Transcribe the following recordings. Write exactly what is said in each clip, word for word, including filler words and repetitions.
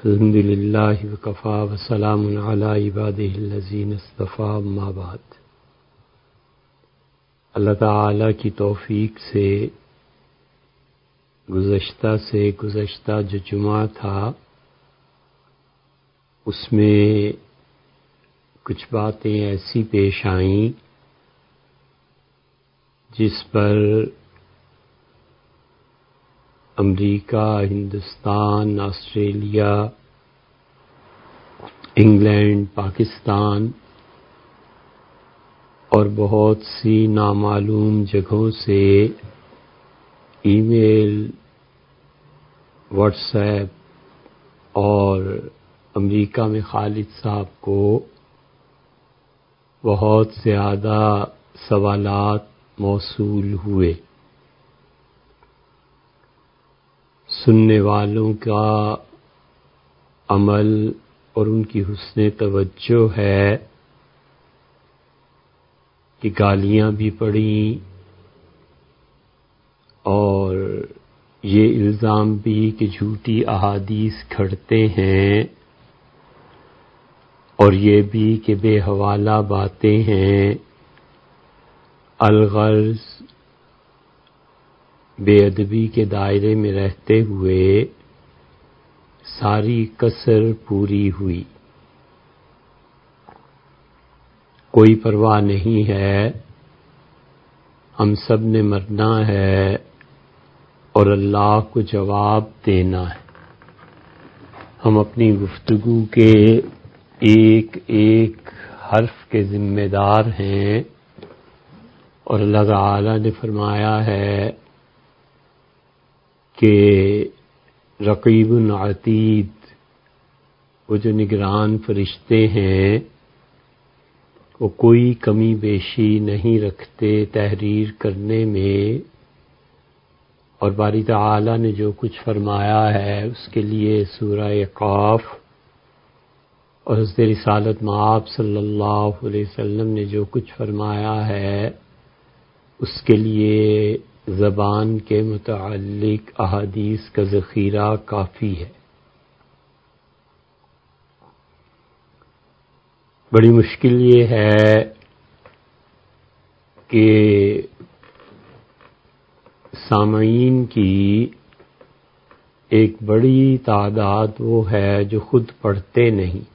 الحمد للہ وکفا وسلام علی عبادہ الذین اصطفیٰ اما بعد۔ اللہ تعالی کی توفیق سے گزشتہ سے گزشتہ جو جمعہ تھا اس میں کچھ باتیں ایسی پیش آئیں جس پر امریکہ، ہندوستان، آسٹریلیا، انگلینڈ، پاکستان اور بہت سی نامعلوم جگہوں سے ای میل، واٹس ایپ اور امریکہ میں خالد صاحب کو بہت زیادہ سوالات موصول ہوئے۔ سننے والوں کا عمل اور ان کی حسن توجہ ہے کہ گالیاں بھی پڑیں اور یہ الزام بھی کہ جھوٹی احادیث کھڑتے ہیں اور یہ بھی کہ بے حوالہ باتیں ہیں، الغرض بے ادبی کے دائرے میں رہتے ہوئے ساری کسر پوری ہوئی۔ کوئی پرواہ نہیں ہے، ہم سب نے مرنا ہے اور اللہ کو جواب دینا ہے۔ ہم اپنی گفتگو کے ایک ایک حرف کے ذمہ دار ہیں اور اللہ تعالی نے فرمایا ہے کہ رقیب عتید، وہ جو نگران فرشتے ہیں وہ کوئی کمی بیشی نہیں رکھتے تحریر کرنے میں، اور باری تعالی نے جو کچھ فرمایا ہے اس کے لیے سورہ قاف اور حضرت رسالت مآب صلی اللہ علیہ وسلم نے جو کچھ فرمایا ہے اس کے لیے زبان کے متعلق احادیث کا ذخیرہ کافی ہے۔ بڑی مشکل یہ ہے کہ سامعین کی ایک بڑی تعداد وہ ہے جو خود پڑھتے نہیں،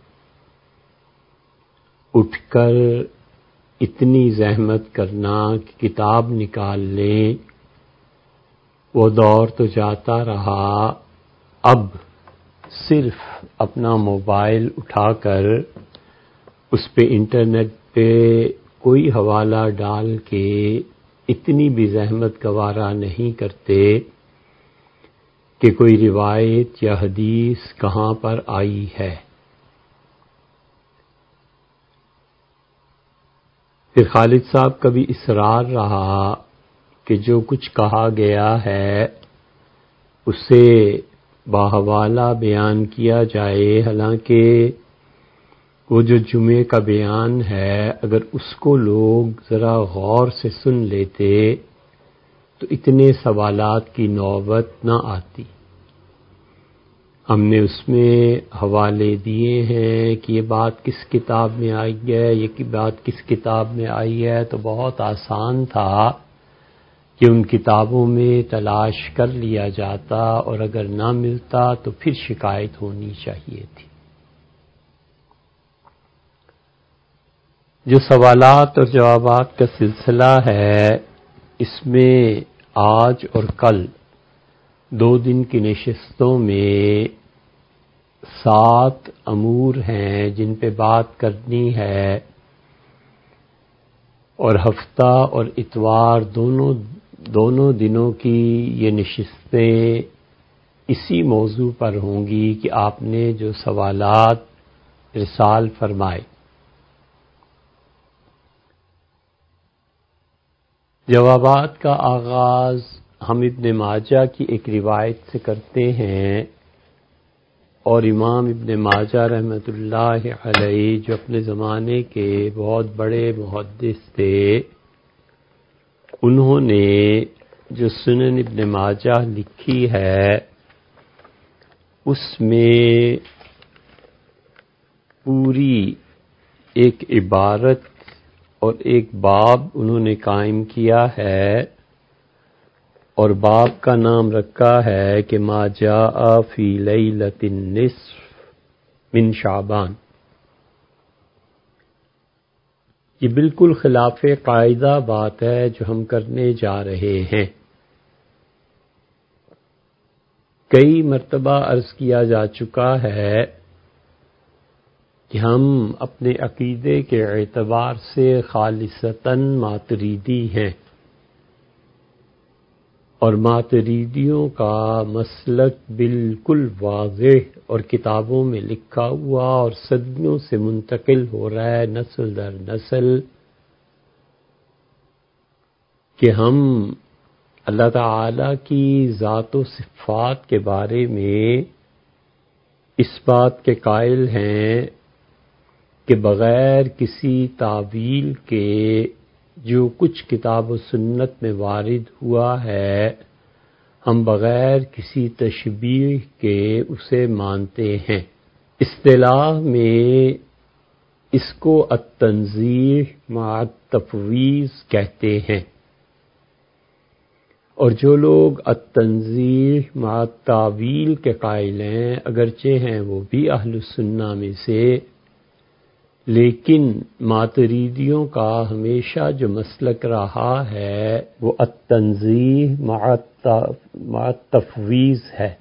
اٹھ کر اتنی زحمت کرنا کہ کتاب نکال لیں، وہ دور تو جاتا رہا، اب صرف اپنا موبائل اٹھا کر اس پہ انٹرنیٹ پہ کوئی حوالہ ڈال کے اتنی بھی زحمت گوارا نہیں کرتے کہ کوئی روایت یا حدیث کہاں پر آئی ہے۔ پھر خالد صاحب کا بھی اصرار رہا کہ جو کچھ کہا گیا ہے اسے باحوالہ بیان کیا جائے، حالانکہ وہ جو جمعے کا بیان ہے اگر اس کو لوگ ذرا غور سے سن لیتے تو اتنے سوالات کی نوبت نہ آتی۔ ہم نے اس میں حوالے دیے ہیں کہ یہ بات کس کتاب میں آئی ہے، یہ بات کس کتاب میں آئی ہے، تو بہت آسان تھا کہ ان کتابوں میں تلاش کر لیا جاتا اور اگر نہ ملتا تو پھر شکایت ہونی چاہیے تھی۔ جو سوالات اور جوابات کا سلسلہ ہے اس میں آج اور کل دو دن کی نشستوں میں سات امور ہیں جن پہ بات کرنی ہے، اور ہفتہ اور اتوار دونوں دونوں دنوں کی یہ نشستیں اسی موضوع پر ہوں گی کہ آپ نے جو سوالات ارسال فرمائے۔ جوابات کا آغاز ہم ابن ماجہ کی ایک روایت سے کرتے ہیں، اور امام ابن ماجہ رحمۃ اللہ علیہ جو اپنے زمانے کے بہت بڑے محدث تھے، انہوں نے جو سنن ابن ماجہ لکھی ہے اس میں پوری ایک عبارت اور ایک باب انہوں نے قائم کیا ہے، اور باب کا نام رکھا ہے کہ ما جاء فی لیلۃ النصف من شعبان۔ یہ بالکل خلاف قاعدہ بات ہے جو ہم کرنے جا رہے ہیں۔ کئی مرتبہ عرض کیا جا چکا ہے کہ ہم اپنے عقیدے کے اعتبار سے خالصتاً ماتریدی ہیں، اور ماتریدیوں کا مسلک بالکل واضح اور کتابوں میں لکھا ہوا اور صدیوں سے منتقل ہو رہا ہے نسل در نسل، کہ ہم اللہ تعالی کی ذات و صفات کے بارے میں اس بات کے قائل ہیں کہ بغیر کسی تعویل کے جو کچھ کتاب و سنت میں وارد ہوا ہے، ہم بغیر کسی تشبیہ کے اسے مانتے ہیں۔ اصطلاح میں اس کو التنزیہ مع التفویض کہتے ہیں، اور جو لوگ التنزیہ مع التعویل کے قائل ہیں اگرچہ ہیں وہ بھی اہل السنہ میں سے، لیکن ماتریدیوں کا ہمیشہ جو مسلک رہا ہے وہ التنزیہ مع التفویض ہے،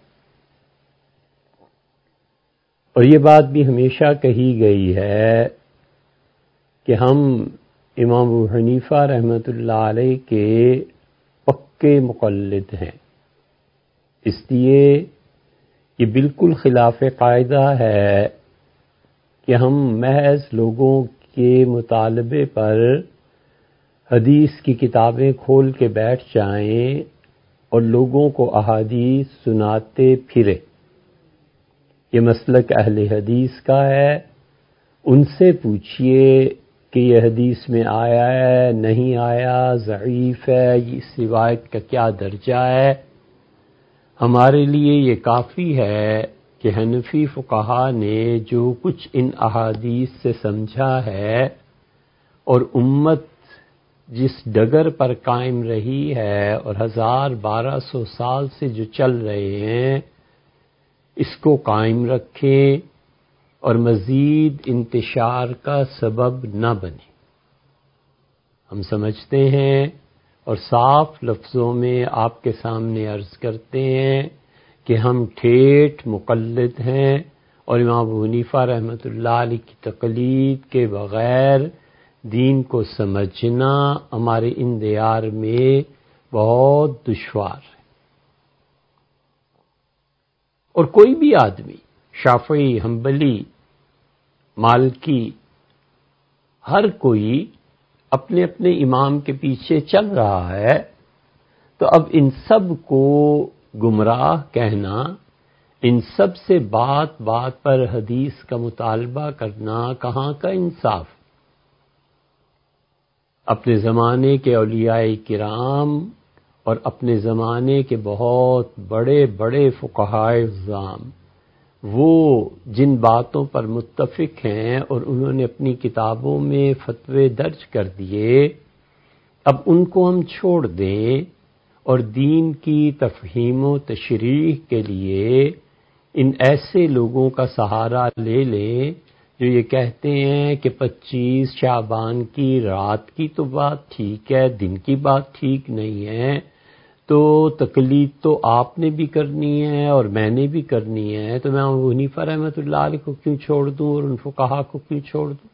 اور یہ بات بھی ہمیشہ کہی گئی ہے کہ ہم امام ابو حنیفہ رحمۃ اللہ علیہ کے پکے مقلد ہیں، اس لیے یہ بالکل خلاف قاعدہ ہے کہ ہم محض لوگوں کے مطالبے پر حدیث کی کتابیں کھول کے بیٹھ جائیں اور لوگوں کو احادیث سناتے پھرے۔ یہ مسلک اہل حدیث کا ہے، ان سے پوچھئے کہ یہ حدیث میں آیا ہے نہیں آیا، ضعیف ہے، اس روایت کا کیا درجہ ہے۔ ہمارے لیے یہ کافی ہے کہ حنفی فقہا نے جو کچھ ان احادیث سے سمجھا ہے اور امت جس ڈگر پر قائم رہی ہے اور ہزار بارہ سو سال سے جو چل رہے ہیں، اس کو قائم رکھیں اور مزید انتشار کا سبب نہ بنے۔ ہم سمجھتے ہیں اور صاف لفظوں میں آپ کے سامنے عرض کرتے ہیں کہ ہم ٹھیٹھ مقلد ہیں، اور امام ابو حنیفہ رحمۃ اللہ علیہ کی تقلید کے بغیر دین کو سمجھنا ہمارے ان دیار میں بہت دشوار ہے۔ اور کوئی بھی آدمی شافعی، حنبلی، مالکی، ہر کوئی اپنے اپنے امام کے پیچھے چل رہا ہے، تو اب ان سب کو گمراہ کہنا، ان سب سے بات بات پر حدیث کا مطالبہ کرنا کہاں کا انصاف؟ اپنے زمانے کے اولیاء کرام اور اپنے زمانے کے بہت بڑے بڑے فقہائے اعظام، وہ جن باتوں پر متفق ہیں اور انہوں نے اپنی کتابوں میں فتوے درج کر دیے، اب ان کو ہم چھوڑ دیں اور دین کی تفہیم و تشریح کے لیے ان ایسے لوگوں کا سہارا لے لیں جو یہ کہتے ہیں کہ پچیس شعبان کی رات کی تو بات ٹھیک ہے، دن کی بات ٹھیک نہیں ہے، تو تقلید تو آپ نے بھی کرنی ہے اور میں نے بھی کرنی ہے، تو میں ابو حنیفہ رحمۃ اللہ علیہ کو کیوں چھوڑ دوں اور ان فقہا کو کیوں چھوڑ دوں؟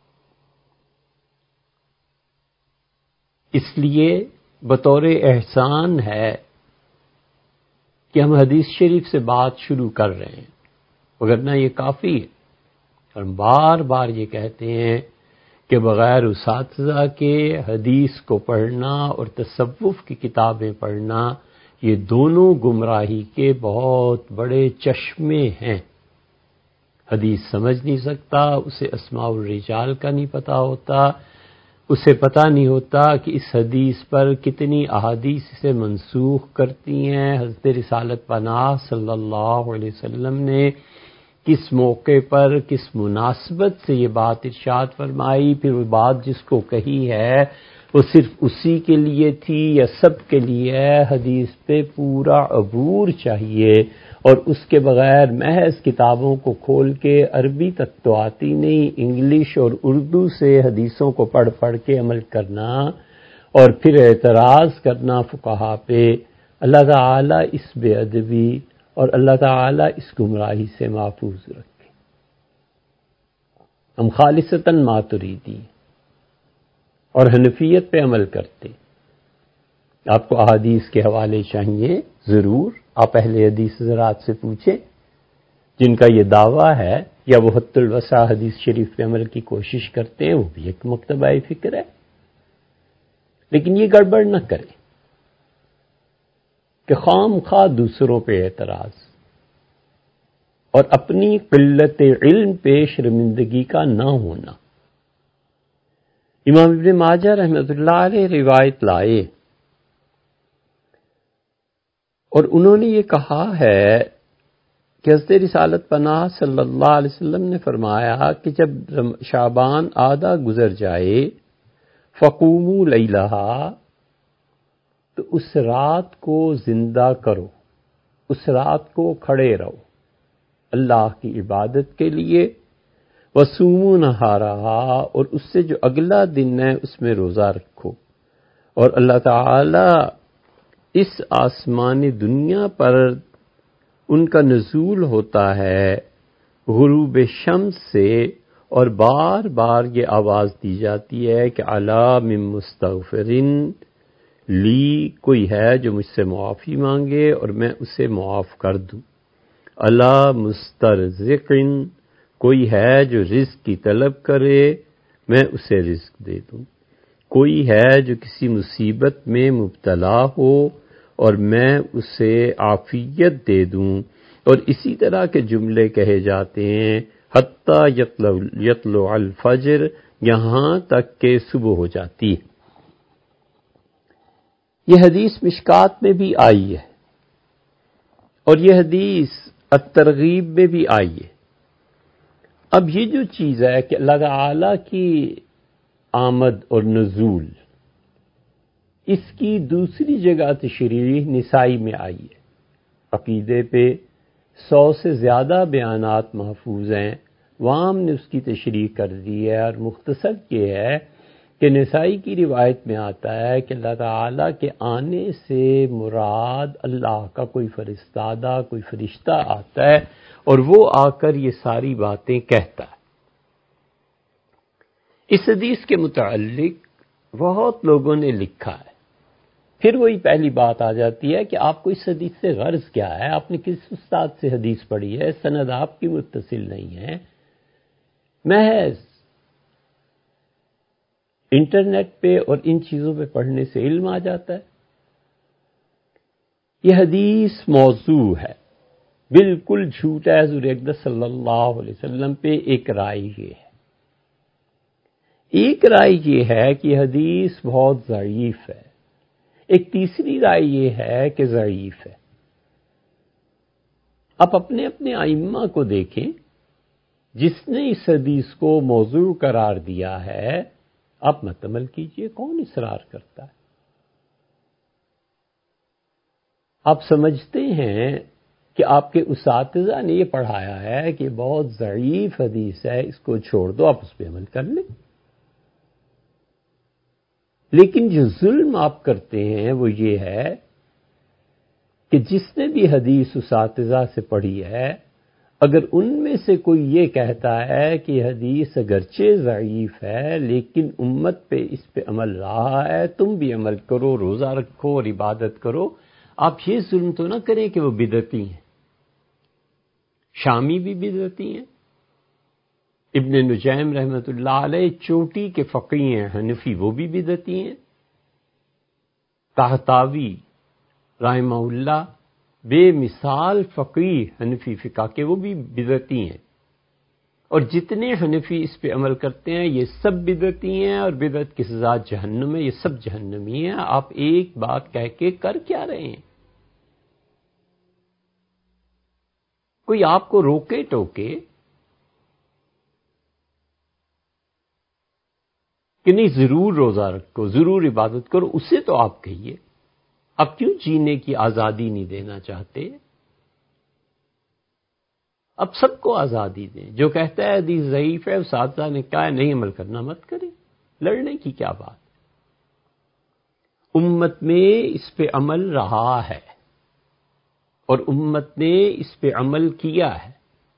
اس لیے بطور احسان ہے کہ ہم حدیث شریف سے بات شروع کر رہے ہیں، وگرنہ یہ کافی ہے۔ اور ہم بار بار یہ کہتے ہیں کہ بغیر اساتذہ کے حدیث کو پڑھنا اور تصوف کی کتابیں پڑھنا، یہ دونوں گمراہی کے بہت بڑے چشمے ہیں۔ حدیث سمجھ نہیں سکتا، اسے اسماء الرجال کا نہیں پتہ ہوتا، اسے پتہ نہیں ہوتا کہ اس حدیث پر کتنی احادیث سے منسوخ کرتی ہیں۔ حضرت رسالت پناہ صلی اللہ علیہ وسلم نے کس موقع پر کس مناسبت سے یہ بات ارشاد فرمائی، پھر وہ بات جس کو کہی ہے وہ صرف اسی کے لیے تھی یا سب کے لیے ہے، حدیث پہ پورا عبور چاہیے، اور اس کے بغیر محض کتابوں کو کھول کے عربی تک تو آتی نہیں، انگلش اور اردو سے حدیثوں کو پڑھ پڑھ کے عمل کرنا اور پھر اعتراض کرنا فقہا پہ، اللہ تعالیٰ اس بے ادبی اور اللہ تعالیٰ اس گمراہی سے محفوظ رکھے۔ ہم خالصتاً ماتریدی اور حنفیت پہ عمل کرتے، آپ کو احادیث کے حوالے چاہیے ضرور، آپ اہل حدیث حضرات سے پوچھیں جن کا یہ دعویٰ ہے یا وہ حت الوسع حدیث شریف پہ عمل کی کوشش کرتے ہیں، وہ بھی ایک مکتبہ فکر ہے، لیکن یہ گڑبڑ نہ کریں کہ خام خواہ دوسروں پہ اعتراض اور اپنی قلت علم پہ شرمندگی کا نہ ہونا۔ امام ابن ماجہ رحمۃ اللہ علیہ روایت لائے اور انہوں نے یہ کہا ہے کہ حضرت رسالت پناہ صلی اللہ علیہ وسلم نے فرمایا کہ جب شعبان آدھا گزر جائے فقوموا لیلہا، تو اس رات کو زندہ کرو، اس رات کو کھڑے رہو اللہ کی عبادت کے لیے، وصوموا نہارہا، اور اس سے جو اگلا دن ہے اس میں روزہ رکھو، اور اللہ تعالی اس آسمان دنیا پر ان کا نزول ہوتا ہے غروب شمس سے، اور بار بار یہ آواز دی جاتی ہے کہ الا من مستغفرن لی، کوئی ہے جو مجھ سے معافی مانگے اور میں اسے معاف کر دوں، الا مسترزقن، کوئی ہے جو رزق کی طلب کرے میں اسے رزق دے دوں، کوئی ہے جو کسی مصیبت میں مبتلا ہو اور میں اسے عافیت دے دوں، اور اسی طرح کے جملے کہے جاتے ہیں حتیٰ یطلع الفجر، یہاں تک کہ صبح ہو جاتی ہے۔ یہ حدیث مشکات میں بھی آئی ہے اور یہ حدیث الترغیب میں بھی آئی ہے۔ اب یہ جو چیز ہے کہ اللہ تعالی کی آمد اور نزول، اس کی دوسری جگہ تشریح نسائی میں آئی ہے۔ عقیدے پہ سو سے زیادہ بیانات محفوظ ہیں، وہاں ہم نے اس کی تشریح کر دی ہے، اور مختصر یہ ہے کہ نسائی کی روایت میں آتا ہے کہ اللہ تعالیٰ کے آنے سے مراد اللہ کا کوئی فرستادہ کوئی فرشتہ آتا ہے اور وہ آ کر یہ ساری باتیں کہتا ہے۔ اس حدیث کے متعلق بہت لوگوں نے لکھا ہے، پھر وہی پہلی بات آ جاتی ہے کہ آپ کو اس حدیث سے غرض کیا ہے، آپ نے کس استاد سے حدیث پڑھی ہے، سند آپ کی متصل نہیں ہے، محض انٹرنیٹ پہ اور ان چیزوں پہ پڑھنے سے علم آ جاتا ہے۔ یہ حدیث موضوع ہے، بالکل جھوٹ ہے، حضور اقدس صلی اللہ علیہ وسلم پہ ایک رائے یہ ہے۔ ایک رائے یہ ہے کہ یہ حدیث بہت ضعیف ہے، ایک تیسری رائے یہ ہے کہ ضعیف ہے۔ آپ اپنے اپنے ائمہ کو دیکھیں، جس نے اس حدیث کو موضوع قرار دیا ہے، آپ مت عمل کیجئے، کون اصرار کرتا ہے؟ آپ سمجھتے ہیں کہ آپ کے اساتذہ نے یہ پڑھایا ہے کہ بہت ضعیف حدیث ہے، اس کو چھوڑ دو، آپ اس پہ عمل کر لیں۔ لیکن جو ظلم آپ کرتے ہیں وہ یہ ہے کہ جس نے بھی حدیث اساتذہ سے پڑھی ہے، اگر ان میں سے کوئی یہ کہتا ہے کہ یہ حدیث اگرچہ ضعیف ہے لیکن امت پہ اس پہ عمل رہا ہے، تم بھی عمل کرو، روزہ رکھو اور عبادت کرو، آپ یہ ظلم تو نہ کریں کہ وہ بدعتی ہیں۔ شامی بھی بدعتی ہیں، ابن نجیم رحمۃ اللہ علیہ چوٹی کے فقیہ ہیں حنفی، وہ بھی بدعتی ہیں۔ طحطاوی رحمہ اللہ بے مثال فقیہ حنفی فقہ کے، وہ بھی بدعتی ہیں، اور جتنے حنفی اس پہ عمل کرتے ہیں یہ سب بدعتی ہیں، اور بدعت کی سزا جہنم ہے، یہ سب جہنمی ہیں۔ آپ ایک بات کہہ کے کر کیا رہے ہیں؟ کوئی آپ کو روکے ٹوکے کہ نہیں ضرور روزہ رکھو، ضرور عبادت کرو، اسے تو آپ کہیے اب کیوں جینے کی آزادی نہیں دینا چاہتے؟ اب سب کو آزادی دیں۔ جو کہتا ہے حدیث ضعیف ہے، اساتذہ نے کہا ہے نہیں عمل کرنا مت کرے، لڑنے کی کیا بات؟ امت میں اس پہ عمل رہا ہے اور امت نے اس پہ عمل کیا ہے۔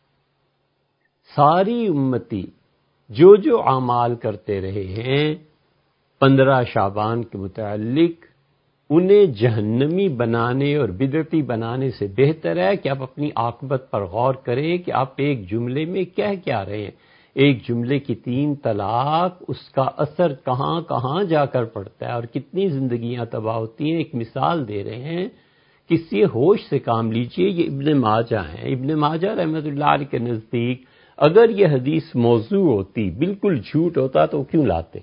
ساری امتی جو جو اعمال کرتے رہے ہیں پندرہ شعبان کے متعلق، انہیں جہنمی بنانے اور بدعتی بنانے سے بہتر ہے کہ آپ اپنی عاقبت پر غور کریں کہ آپ ایک جملے میں کہہ کیا رہے ہیں۔ ایک جملے کی تین طلاق، اس کا اثر کہاں کہاں جا کر پڑتا ہے اور کتنی زندگیاں تباہ ہوتی ہیں۔ ایک مثال دے رہے ہیں، کسی ہوش سے کام لیجئے۔ یہ ابن ماجہ ہیں، ابن ماجہ رحمۃ اللہ علیہ کے نزدیک اگر یہ حدیث موضوع ہوتی، بالکل جھوٹ ہوتا تو کیوں لاتے؟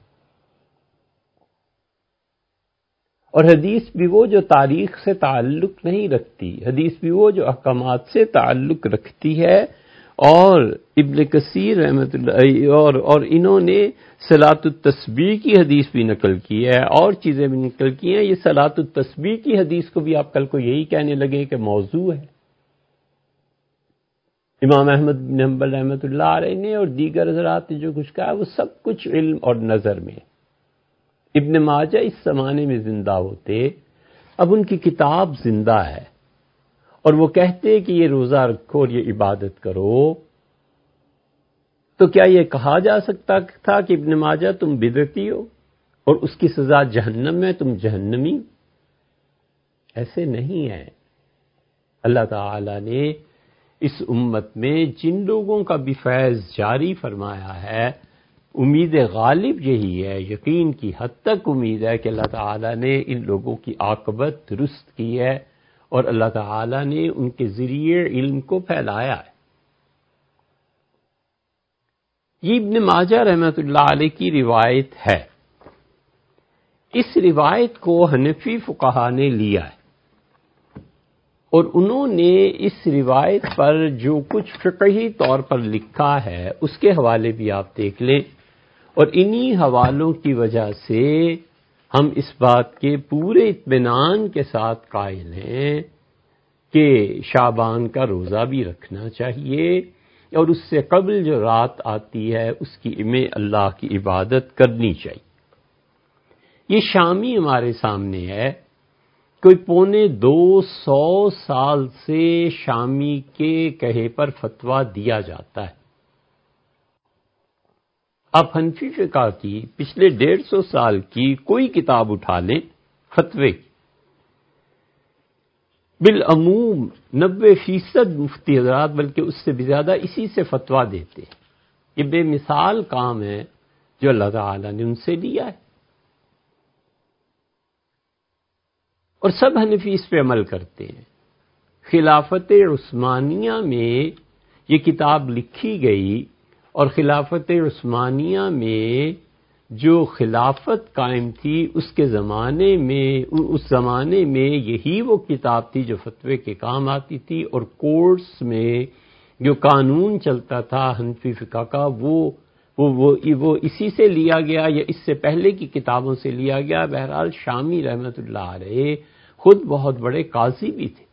اور حدیث بھی وہ جو تاریخ سے تعلق نہیں رکھتی، حدیث بھی وہ جو احکامات سے تعلق رکھتی ہے۔ اور ابن کثیر رحمۃ اللہ اور اور انہوں نے صلاۃ التسبیح کی حدیث بھی نقل کی ہے اور چیزیں بھی نقل کی ہیں۔ یہ صلاۃ التسبیح کی حدیث کو بھی آپ کل کو یہی کہنے لگے کہ موضوع ہے۔ امام احمد بن حنبل رحمۃ اللہ علیہ نے اور دیگر حضرات نے جو کچھ کہا وہ سب کچھ علم اور نظر میں۔ ابن ماجہ اس زمانے میں زندہ ہوتے، اب ان کی کتاب زندہ ہے اور وہ کہتے کہ یہ روزہ رکھو اور یہ عبادت کرو، تو کیا یہ کہا جا سکتا تھا کہ ابن ماجہ تم بدعتی ہو اور اس کی سزا جہنم میں، تم جہنمی؟ ایسے نہیں ہے۔ اللہ تعالی نے اس امت میں جن لوگوں کا بھی فیض جاری فرمایا ہے، امید غالب یہی ہے، یقین کی حد تک امید ہے کہ اللہ تعالی نے ان لوگوں کی عاقبت درست کی ہے اور اللہ تعالی نے ان کے ذریعے علم کو پھیلایا ہے۔ یہ ابن ماجہ رحمۃ اللہ علیہ کی روایت ہے۔ اس روایت کو حنفی فقہا نے لیا ہے اور انہوں نے اس روایت پر جو کچھ فقہی طور پر لکھا ہے اس کے حوالے بھی آپ دیکھ لیں، اور انہی حوالوں کی وجہ سے ہم اس بات کے پورے اطمینان کے ساتھ قائل ہیں کہ شعبان کا روزہ بھی رکھنا چاہیے اور اس سے قبل جو رات آتی ہے اس کی میں اللہ کی عبادت کرنی چاہیے۔ یہ شامی ہمارے سامنے ہے، کوئی پونے دو سو سال سے شامی کے کہے پر فتویٰ دیا جاتا ہے۔ آپ حنفی فقہ کی پچھلے ڈیڑھ سو سال کی کوئی کتاب اٹھا لیں فتوے کی، بالعموم نبے فیصد مفتی حضرات بلکہ اس سے بھی زیادہ اسی سے فتویٰ دیتے ہیں۔ یہ بے مثال کام ہے جو اللہ تعالی نے ان سے لیا ہے، اور سب حنفی اس پہ عمل کرتے ہیں۔ خلافت عثمانیہ میں یہ کتاب لکھی گئی اور خلافت عثمانیہ میں جو خلافت قائم تھی اس کے زمانے میں اس زمانے میں یہی وہ کتاب تھی جو فتوے کے کام آتی تھی، اور کورٹس میں جو قانون چلتا تھا حنفی فقہ کا وہ وہ وہ وہ اسی سے لیا گیا یا اس سے پہلے کی کتابوں سے لیا گیا۔ بہرحال شامی رحمت اللہ علیہ خود بہت بڑے قاضی بھی تھے،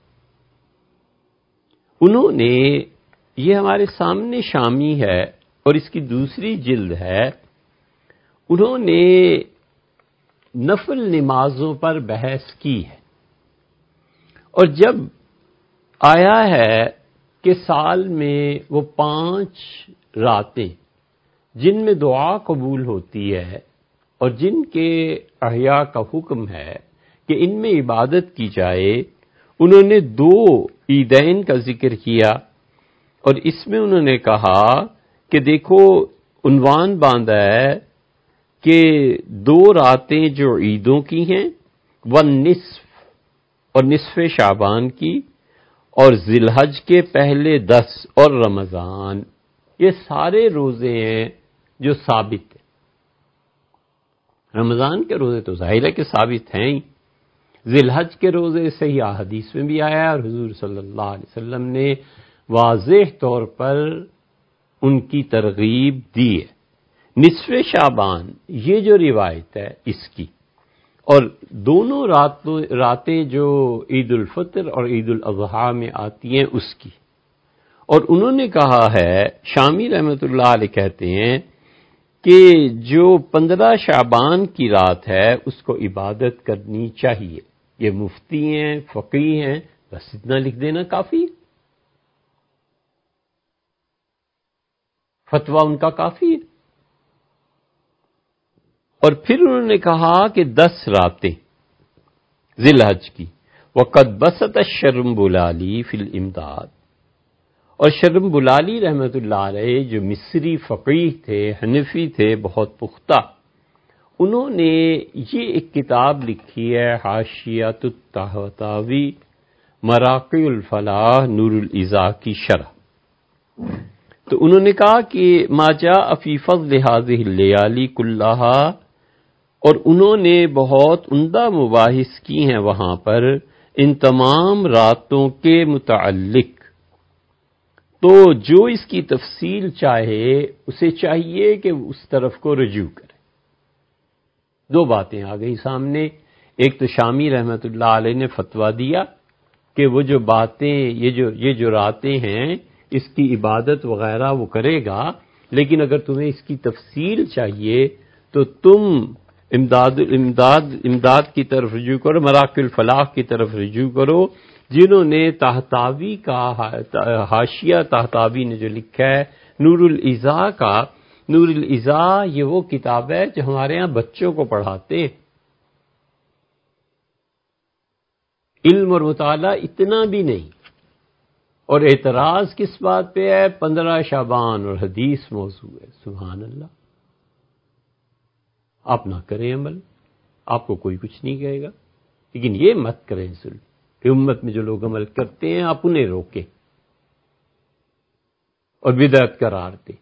انہوں نے یہ ہمارے سامنے شامی ہے اور اس کی دوسری جلد ہے، انہوں نے نفل نمازوں پر بحث کی ہے، اور جب آیا ہے کہ سال میں وہ پانچ راتیں جن میں دعا قبول ہوتی ہے اور جن کے احیاء کا حکم ہے کہ ان میں عبادت کی جائے، انہوں نے دو عیدین کا ذکر کیا، اور اس میں انہوں نے کہا کہ دیکھو عنوان باندھا ہے کہ دو راتیں جو عیدوں کی ہیں، والنصف اور نصف شعبان کی، اور ذی الحج کے پہلے دس اور رمضان، یہ سارے روزے ہیں جو ثابت ہیں۔ رمضان کے روزے تو ظاہر ہے کہ ثابت ہیں ہی، ذی الحج کے روزے صحیح احادیث میں بھی آیا ہے اور حضور صلی اللہ علیہ وسلم نے واضح طور پر ان کی ترغیب دی ہے۔ نصف شعبان یہ جو روایت ہے اس کی، اور دونوں راتوں راتیں جو عید الفطر اور عید الاضحیٰ میں آتی ہیں اس کی، اور انہوں نے کہا ہے، شامی رحمۃ اللہ علیہ کہتے ہیں کہ جو پندرہ شعبان کی رات ہے اس کو عبادت کرنی چاہیے۔ یہ مفتی ہیں، فقیہ ہیں، بس اتنا لکھ دینا کافی، فتویٰ ان کا کافی ہے۔ اور پھر انہوں نے کہا کہ دس راتیں ذی الحج کی، وقد بسط الشرمبلالی فی الامداد، اور شرم بلالی رحمۃ اللہ علیہ جو مصری فقیہ تھے، حنفی تھے، بہت پختہ، انہوں نے یہ ایک کتاب لکھی ہے، حاشیۃ الطحاوی مراقی الفلاح نور الازا کی شرح۔ تو انہوں نے کہا کہ ما جاء فی فضل هذه اللیالی کلھا، اور انہوں نے بہت عمدہ مباحث کی ہیں وہاں پر ان تمام راتوں کے متعلق۔ تو جو اس کی تفصیل چاہے اسے چاہیے کہ اس طرف کو رجوع کرے۔ دو باتیں آ گئی سامنے، ایک تو شامی رحمۃ اللہ علیہ نے فتویٰ دیا کہ وہ جو باتیں یہ جو یہ جو راتیں ہیں اس کی عبادت وغیرہ وہ کرے گا، لیکن اگر تمہیں اس کی تفصیل چاہیے تو تم امداد امداد امداد کی طرف رجوع کرو، مراقی الفلاح کی طرف رجوع کرو، جنہوں نے طحطاوی کا حاشیہ طحطاوی نے جو لکھا ہے نور الازا کا۔ نور الازا یہ وہ کتاب ہے جو ہمارے ہاں بچوں کو پڑھاتے ہیں۔ علم اور مطالعہ اتنا بھی نہیں، اور اعتراض کس بات پہ ہے؟ پندرہ شعبان اور حدیث موضوع ہے۔ سبحان اللہ، آپ نہ کریں عمل، آپ کو کوئی کچھ نہیں کہے گا، لیکن یہ مت کریں ظلم کہ امت میں جو لوگ عمل کرتے ہیں آپ انہیں روکیں اور بدعت قرار دیں۔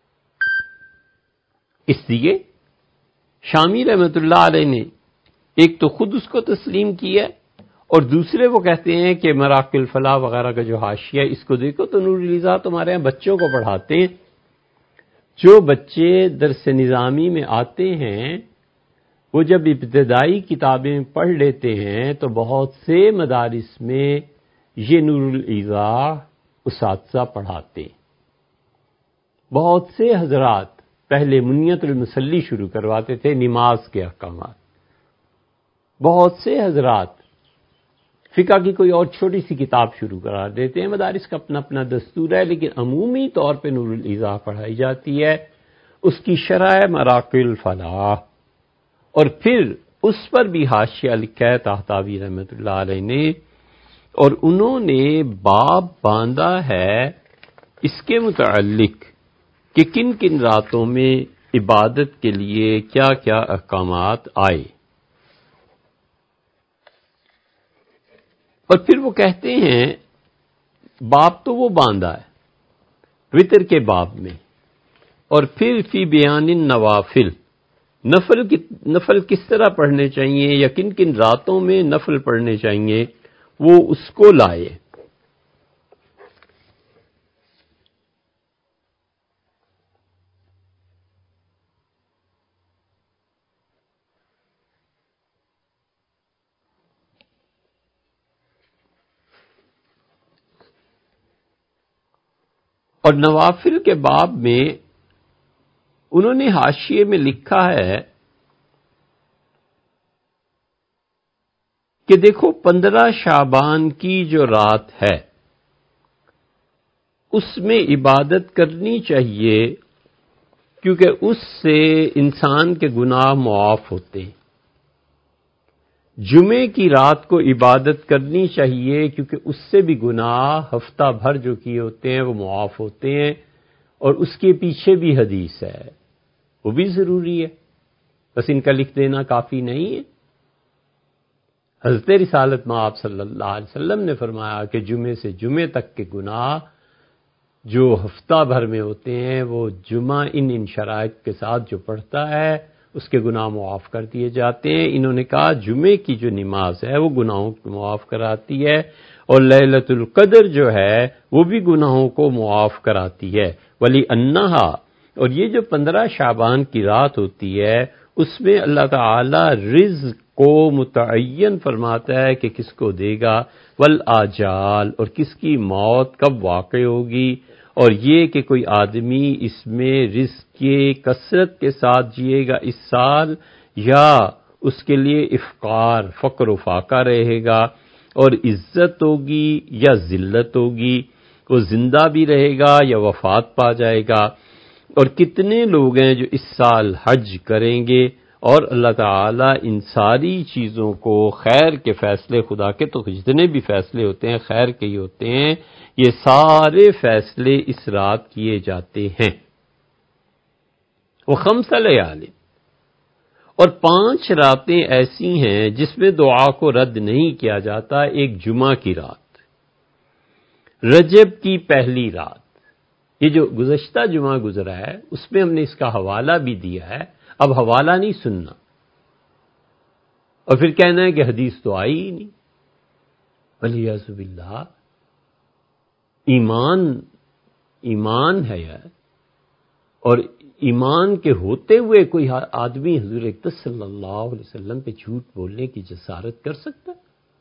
اس لیے شامی رحمۃ اللہ علیہ نے ایک تو خود اس کو تسلیم کیا، اور دوسرے وہ کہتے ہیں کہ مراقی الفلاح وغیرہ کا جو حاشیہ اس کو دیکھو تو نور الازا تمہارے یہاں بچوں کو پڑھاتے ہیں۔ جو بچے درس نظامی میں آتے ہیں وہ جب ابتدائی کتابیں پڑھ لیتے ہیں تو بہت سے مدارس میں یہ نور الازا اساتذہ پڑھاتے ہیں۔ بہت سے حضرات پہلے منیت المصلی شروع کرواتے تھے، نماز کے احکامات۔ بہت سے حضرات فقہ کی کوئی اور چھوٹی سی کتاب شروع کرا دیتے ہیں۔ مدارس کا اپنا اپنا دستور ہے، لیکن عمومی طور پہ نور الازا پڑھائی جاتی ہے، اس کی شرح ہے مراقی الفلاح، اور پھر اس پر بھی حاشیہ لکھا ہے طحطاوی رحمۃ اللہ علیہ نے، اور انہوں نے باب باندھا ہے اس کے متعلق کہ کن کن راتوں میں عبادت کے لیے کیا کیا احکامات آئے۔ اور پھر وہ کہتے ہیں باب تو وہ باندھا ہے وتر کے باب میں، اور پھر فی بیان النوافل، نفل کی نفل کس طرح پڑھنے چاہیے یا کن کن راتوں میں نفل پڑھنے چاہیے وہ اس کو لائے۔ اور نوافل کے باب میں انہوں نے حاشیے میں لکھا ہے کہ دیکھو پندرہ شعبان کی جو رات ہے اس میں عبادت کرنی چاہیے، کیونکہ اس سے انسان کے گناہ معاف ہوتے ہیں۔ جمعے کی رات کو عبادت کرنی چاہیے کیونکہ اس سے بھی گناہ ہفتہ بھر جو کیے ہوتے ہیں وہ معاف ہوتے ہیں، اور اس کے پیچھے بھی حدیث ہے، وہ بھی ضروری ہے، بس ان کا لکھ دینا کافی نہیں ہے۔ حضرت رسالت مآب صلی اللہ علیہ وسلم نے فرمایا کہ جمعے سے جمعے تک کے گناہ جو ہفتہ بھر میں ہوتے ہیں وہ جمعہ ان ان شرائط کے ساتھ جو پڑھتا ہے اس کے گناہ معاف کر دیے جاتے ہیں۔ انہوں نے کہا جمعے کی جو نماز ہے وہ گناہوں کو معاف کراتی ہے، اور لیلۃ القدر جو ہے وہ بھی گناہوں کو معاف کراتی ہے۔ ولی انہا، اور یہ جو پندرہ شعبان کی رات ہوتی ہے اس میں اللہ تعالی رزق کو متعین فرماتا ہے کہ کس کو دے گا، والآجال، اور کس کی موت کب واقع ہوگی، اور یہ کہ کوئی آدمی اس میں رزق کی کثرت کے ساتھ جیے گا اس سال، یا اس کے لیے افقار، فقر و فاقہ رہے گا، اور عزت ہوگی یا ذلت ہوگی، وہ زندہ بھی رہے گا یا وفات پا جائے گا۔ اور کتنے لوگ ہیں جو اس سال حج کریں گے، اور اللہ تعالیٰ ان ساری چیزوں کو، خیر کے فیصلے، خدا کے تو جتنے بھی فیصلے ہوتے ہیں خیر کے ہی ہوتے ہیں، یہ سارے فیصلے اس رات کیے جاتے ہیں۔ وہ خمس لیال، اور پانچ راتیں ایسی ہیں جس میں دعا کو رد نہیں کیا جاتا۔ ایک جمعہ کی رات، رجب کی پہلی رات، یہ جو گزشتہ جمعہ گزرا ہے اس میں ہم نے اس کا حوالہ بھی دیا ہے، اب حوالہ نہیں سننا اور پھر کہنا ہے کہ حدیث تو آئی ہی نہیں۔ والعیاذ باللہ، ایمان ایمان ہے یار، اور ایمان کے ہوتے ہوئے کوئی آدمی حضور اقدس صلی اللہ علیہ وسلم پہ جھوٹ بولنے کی جسارت کر سکتا ہے؟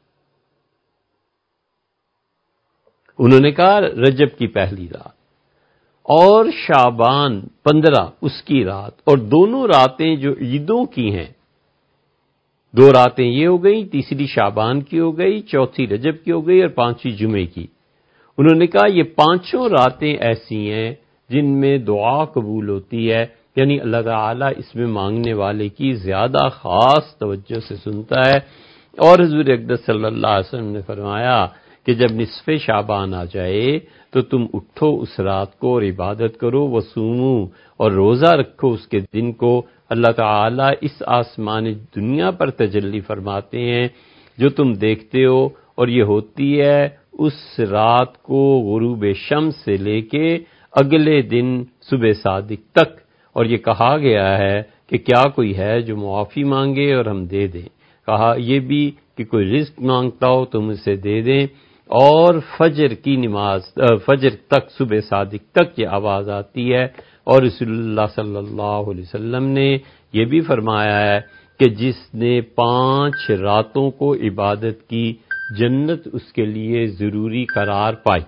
انہوں نے کہا رجب کی پہلی رات اور شعبان پندرہ اس کی رات، اور دونوں راتیں جو عیدوں کی ہیں، دو راتیں یہ ہو گئی، تیسری شعبان کی ہو گئی، چوتھی رجب کی ہو گئی، اور پانچویں جمعے کی۔ انہوں نے کہا یہ پانچوں راتیں ایسی ہیں جن میں دعا قبول ہوتی ہے، یعنی اللہ تعالیٰ اس میں مانگنے والے کی زیادہ خاص توجہ سے سنتا ہے۔ اور حضور اقدس صلی اللہ علیہ وسلم نے فرمایا کہ جب نصف شعبان آ جائے تو تم اٹھو اس رات کو اور عبادت کرو، وصومو، اور روزہ رکھو اس کے دن کو۔ اللہ تعالیٰ اس آسمان دنیا پر تجلی فرماتے ہیں جو تم دیکھتے ہو، اور یہ ہوتی ہے اس رات کو غروب شمس سے لے کے اگلے دن صبح صادق تک۔ اور یہ کہا گیا ہے کہ کیا کوئی ہے جو معافی مانگے اور ہم دے دیں، کہا یہ بھی کہ کوئی رزق مانگتا ہو تم اسے دے دیں۔ اور فجر کی نماز، فجر تک، صبح صادق تک یہ آواز آتی ہے، اور رسول اللہ صلی اللہ علیہ وسلم نے یہ بھی فرمایا ہے کہ جس نے پانچ راتوں کو عبادت کی جنت اس کے لیے ضروری قرار پائی۔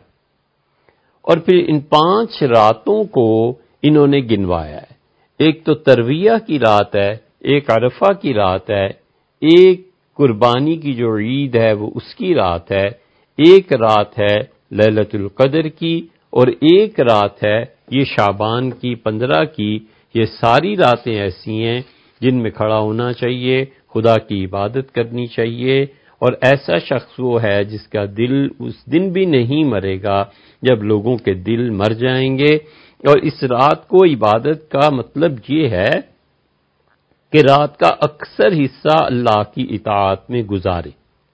اور پھر ان پانچ راتوں کو انہوں نے گنوایا ہے، ایک تو ترویہ کی رات ہے، ایک عرفہ کی رات ہے، ایک قربانی کی جو عید ہے وہ اس کی رات ہے، ایک رات ہے لیلۃ القدر کی، اور ایک رات ہے یہ شعبان کی پندرہ کی۔ یہ ساری راتیں ایسی ہیں جن میں کھڑا ہونا چاہیے، خدا کی عبادت کرنی چاہیے، اور ایسا شخص وہ ہے جس کا دل اس دن بھی نہیں مرے گا جب لوگوں کے دل مر جائیں گے۔ اور اس رات کو عبادت کا مطلب یہ ہے کہ رات کا اکثر حصہ اللہ کی اطاعت میں گزارے۔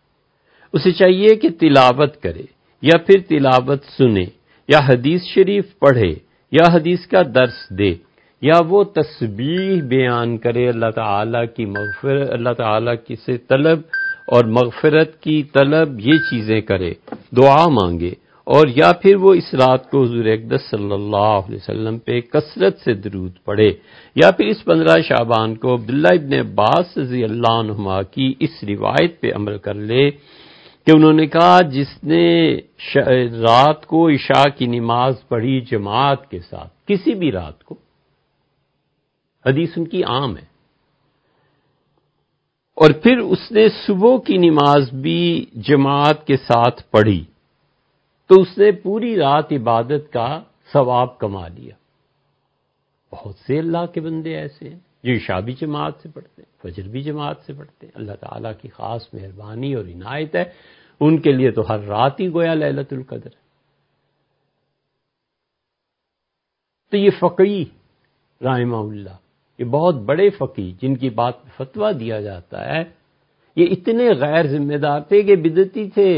اسے چاہیے کہ تلاوت کرے، یا پھر تلاوت سنے، یا حدیث شریف پڑھے، یا حدیث کا درس دے، یا وہ تسبیح بیان کرے، اللہ تعالیٰ کی مغفرت، اللہ تعالیٰ کی سے طلب اور مغفرت کی طلب، یہ چیزیں کرے، دعا مانگے، اور یا پھر وہ اس رات کو حضور اقدس صلی اللہ علیہ وسلم پہ کثرت سے درود پڑھے، یا پھر اس پندرہ شعبان کو عبداللہ ابن عباس رضی اللہ عنہما کی اس روایت پہ عمل کر لے کہ انہوں نے کہا جس نے رات کو عشاء کی نماز پڑھی جماعت کے ساتھ، کسی بھی رات کو، حدیث ان کی عام ہے، اور پھر اس نے صبح کی نماز بھی جماعت کے ساتھ پڑھی، تو اس نے پوری رات عبادت کا ثواب کما لیا۔ بہت سے اللہ کے بندے ایسے ہیں جو عشاء بھی جماعت سے پڑھتے ہیں، فجر بھی جماعت سے پڑھتے ہیں۔ اللہ تعالیٰ کی خاص مہربانی اور عنایت ہے، ان کے لیے تو ہر رات ہی گویا لیلۃ القدر ہے۔ تو یہ فقیہ رحمہ اللہ، یہ بہت بڑے فقیہ جن کی بات پہ فتویٰ دیا جاتا ہے، یہ اتنے غیر ذمہ دار تھے کہ بدعتی تھے،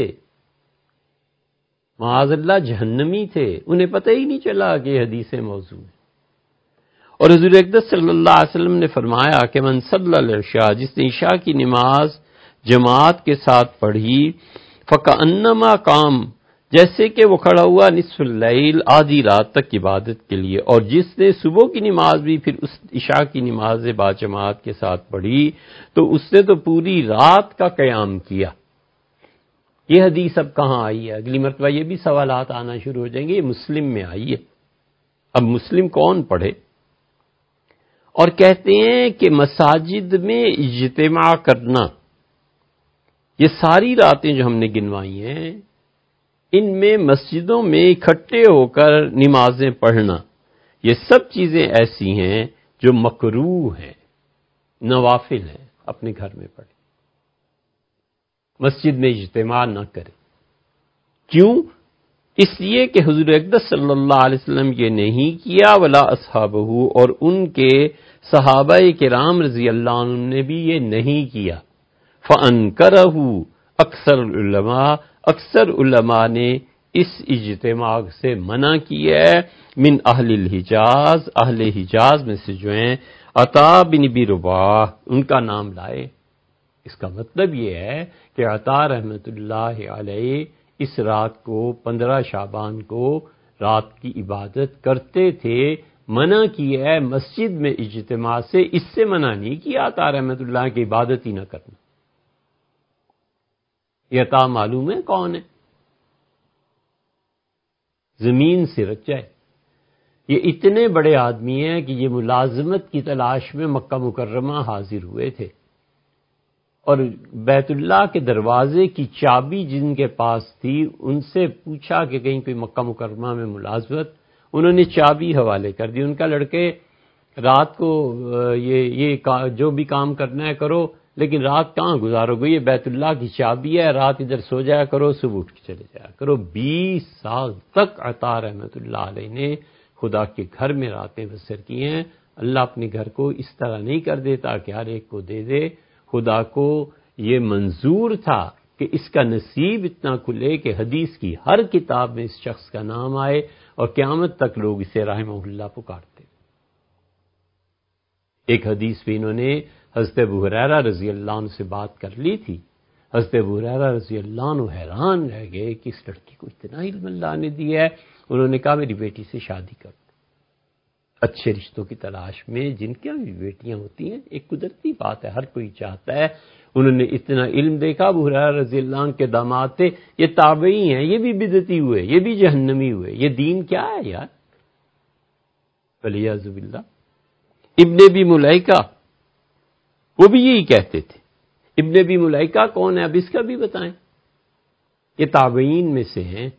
معاذ اللہ جہنمی تھے، انہیں پتہ ہی نہیں چلا کہ یہ حدیث موضوع ہے۔ اور حضور اقدس صلی اللہ علیہ وسلم نے فرمایا کہ من صلی العشاء، جس نے عشاء کی نماز جماعت کے ساتھ پڑھی، فَكَأَنَّمَا قام، جیسے کہ وہ کھڑا ہوا نصف اللیل، آدھی رات تک عبادت کے لیے، اور جس نے صبح کی نماز بھی پھر اس عشاء کی نماز باجماعت کے ساتھ پڑھی تو اس نے تو پوری رات کا قیام کیا۔ یہ حدیث اب کہاں آئی ہے؟ اگلی مرتبہ یہ بھی سوالات آنا شروع ہو جائیں گے، یہ مسلم میں آئی ہے۔ اب مسلم کون پڑھے؟ اور کہتے ہیں کہ مساجد میں اجتماع کرنا، یہ ساری راتیں جو ہم نے گنوائی ہیں ان میں مسجدوں میں اکٹھے ہو کر نمازیں پڑھنا، یہ سب چیزیں ایسی ہیں جو مکروہ ہیں، نوافل ہیں، اپنے گھر میں پڑھیں، مسجد میں اجتماع نہ کریں۔ کیوں؟ اس لیے کہ حضور اقدس صلی اللہ علیہ وسلم یہ نہیں کیا، ولا اصحابہ، اور ان کے صحابہ کرام رضی اللہ عنہ نے بھی یہ نہیں کیا۔ فَأَنْكَرَهُ، اکثر علماء اکثر علماء نے اس اجتماع سے منع کیا ہے، من اہل الحجاز، اہل حجاز میں سے جو ہیں عطا بن ابی رباح، ان کا نام لائے۔ اس کا مطلب یہ ہے کہ عطا رحمت اللہ علیہ اس رات کو، پندرہ شعبان کو رات کی عبادت کرتے تھے، منع کیا ہے مسجد میں اجتماع سے، اس سے منع نہیں کیا عطا رحمت اللہ کی عبادت ہی نہ کرنا۔ یہ عطا معلوم ہے کون ہے؟ زمین سے رچ جائے۔ یہ اتنے بڑے آدمی ہیں کہ یہ ملازمت کی تلاش میں مکہ مکرمہ حاضر ہوئے تھے، اور بیت اللہ کے دروازے کی چابی جن کے پاس تھی ان سے پوچھا کہ کہیں کوئی مکہ مکرمہ میں ملازمت، انہوں نے چابی حوالے کر دی۔ ان کا لڑکے رات کو یہ یہ جو بھی کام کرنا ہے کرو، لیکن رات کہاں گزارو گے؟ یہ بیت اللہ کی چابی ہے، رات ادھر سو جایا کرو، صبح اٹھ کے چلے جایا کرو۔ بیس سال تک عطا رحمت اللہ علیہ نے خدا کے گھر میں راتیں بسر کی ہیں۔ اللہ اپنے گھر کو اس طرح نہیں کر دیتا کہ ہر ایک کو دے دے، خدا کو یہ منظور تھا کہ اس کا نصیب اتنا کھلے کہ حدیث کی ہر کتاب میں اس شخص کا نام آئے اور قیامت تک لوگ اسے رحمہ اللہ پکارتے۔ ایک حدیث بھی انہوں نے حضرت ابو ہریرہ رضی اللہ عنہ سے بات کر لی تھی۔ حضرت ابو ہریرہ رضی اللہ عنہ حیران رہ گئے کہ اس لڑکی کو اتنا علم اللہ نے دیا ہے۔ انہوں نے کہا میری بیٹی سے شادی کر دو۔ اچھے رشتوں کی تلاش میں جن کی بھی بیٹیاں ہوتی ہیں، ایک قدرتی بات ہے، ہر کوئی چاہتا ہے۔ انہوں نے اتنا علم دیکھا، ابو ہریرہ رضی اللہ عنہ کے داماد تھے، یہ تابعی ہیں، یہ بھی بدعتی ہوئے، یہ بھی جہنمی ہوئے، یہ دین کیا ہے یار؟ ولیعذ باللہ۔ ابن ابی ملیکہ وہ بھی یہی کہتے تھے۔ ابن ابی ملیکہ کون ہے؟ اب اس کا بھی بتائیں۔ یہ تابعین میں سے ہیں،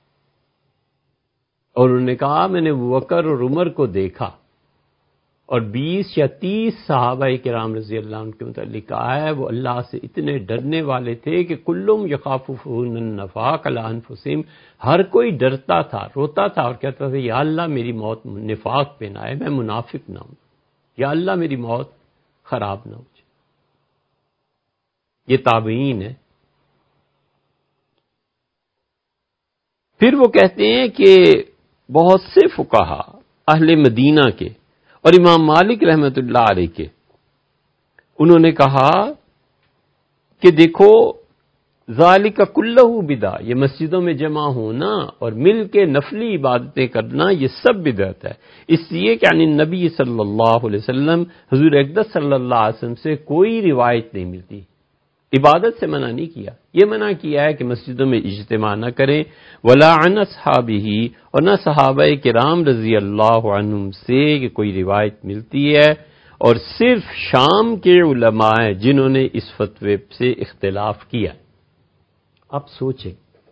اور انہوں نے کہا میں نے ابوبکر اور عمر کو دیکھا، اور بیس یا تیس صحابہ کرام رضی اللہ عنہ کے متعلق کہا ہے وہ اللہ سے اتنے ڈرنے والے تھے کہ کلهم یخافون النفاق علی انفسہم، ہر کوئی ڈرتا تھا، روتا تھا اور کہتا تھا یا اللہ میری موت نفاق پہ نہ آئے، میں منافق نہ ہوں، یا اللہ میری موت خراب نہ ہو جائے۔ یہ تابعین ہے۔ پھر وہ کہتے ہیں کہ بہت سے فقہا اہل مدینہ کے اور امام مالک رحمت اللہ علیہ کے، انہوں نے کہا کہ دیکھو ذالک کلہ بدعہ، یہ مسجدوں میں جمع ہونا اور مل کے نفلی عبادتیں کرنا یہ سب بدعت ہے، اس لیے کہ یعنی نبی صلی اللہ علیہ وسلم، حضور اقدس صلی اللہ علیہ وسلم سے کوئی روایت نہیں ملتی۔ عبادت سے منع نہیں کیا، یہ منع کیا ہے کہ مسجدوں میں اجتماع نہ کریں، ولا عن اصحابہ، اور نہ صحابہ کرام رضی اللہ عنہم سے کہ کوئی روایت ملتی ہے، اور صرف شام کے علماء ہیں جنہوں نے اس فتوے سے اختلاف کیا۔ اب سوچیں،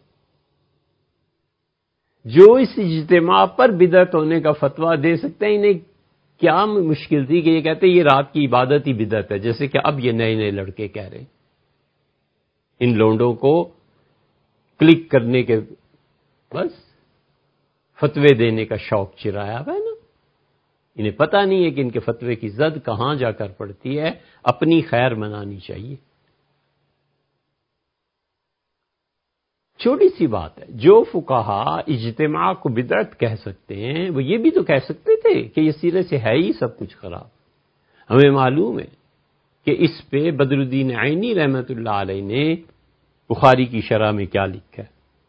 جو اس اجتماع پر بدعت ہونے کا فتویٰ دے سکتے ہیں، انہیں کیا مشکل تھی کہ یہ کہتے ہیں یہ رات کی عبادت ہی بدعت ہے، جیسے کہ اب یہ نئے نئے لڑکے کہہ رہے ہیں۔ ان لونڈوں کو کلک کرنے کے بس فتوے دینے کا شوق چرایا ہوا ہے نا، انہیں پتہ نہیں ہے کہ ان کے فتوے کی زد کہاں جا کر پڑتی ہے، اپنی خیر منانی چاہیے۔ چھوٹی سی بات ہے، جو فقہا اجتماع کو بدعت کہہ سکتے ہیں وہ یہ بھی تو کہہ سکتے تھے کہ یہ سرے سے ہے ہی سب کچھ خراب۔ ہمیں معلوم ہے کہ اس پہ بدر الدین عینی رحمت اللہ علیہ نے بخاری کی شرح میں کیا لکھا ہے؟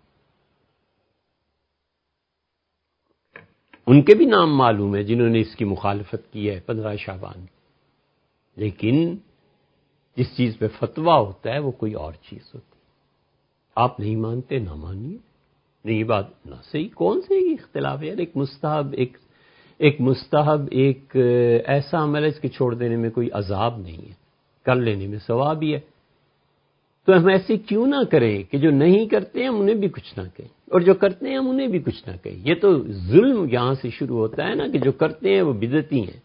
ان کے بھی نام معلوم ہے جنہوں نے اس کی مخالفت کی ہے پندرہ شعبان، لیکن جس چیز پہ فتویٰ ہوتا ہے وہ کوئی اور چیز ہوتی ہے۔ آپ نہیں مانتے، نہ مانیے، نہیں یہ بات نہ صحیح، کون سے اختلاف ہے یار؟ ایک مستحب ایک ایک مستحب ایک ایسا عمل ہے اس کے چھوڑ دینے میں کوئی عذاب نہیں ہے، کر لینے میں ثواب ہی ہے۔ تو ہم ایسے کیوں نہ کریں کہ جو نہیں کرتے ہم انہیں بھی کچھ نہ کہیں، اور جو کرتے ہیں ہم انہیں بھی کچھ نہ کہیں۔ یہ تو ظلم یہاں سے شروع ہوتا ہے نا کہ جو کرتے ہیں وہ بدعتی ہیں،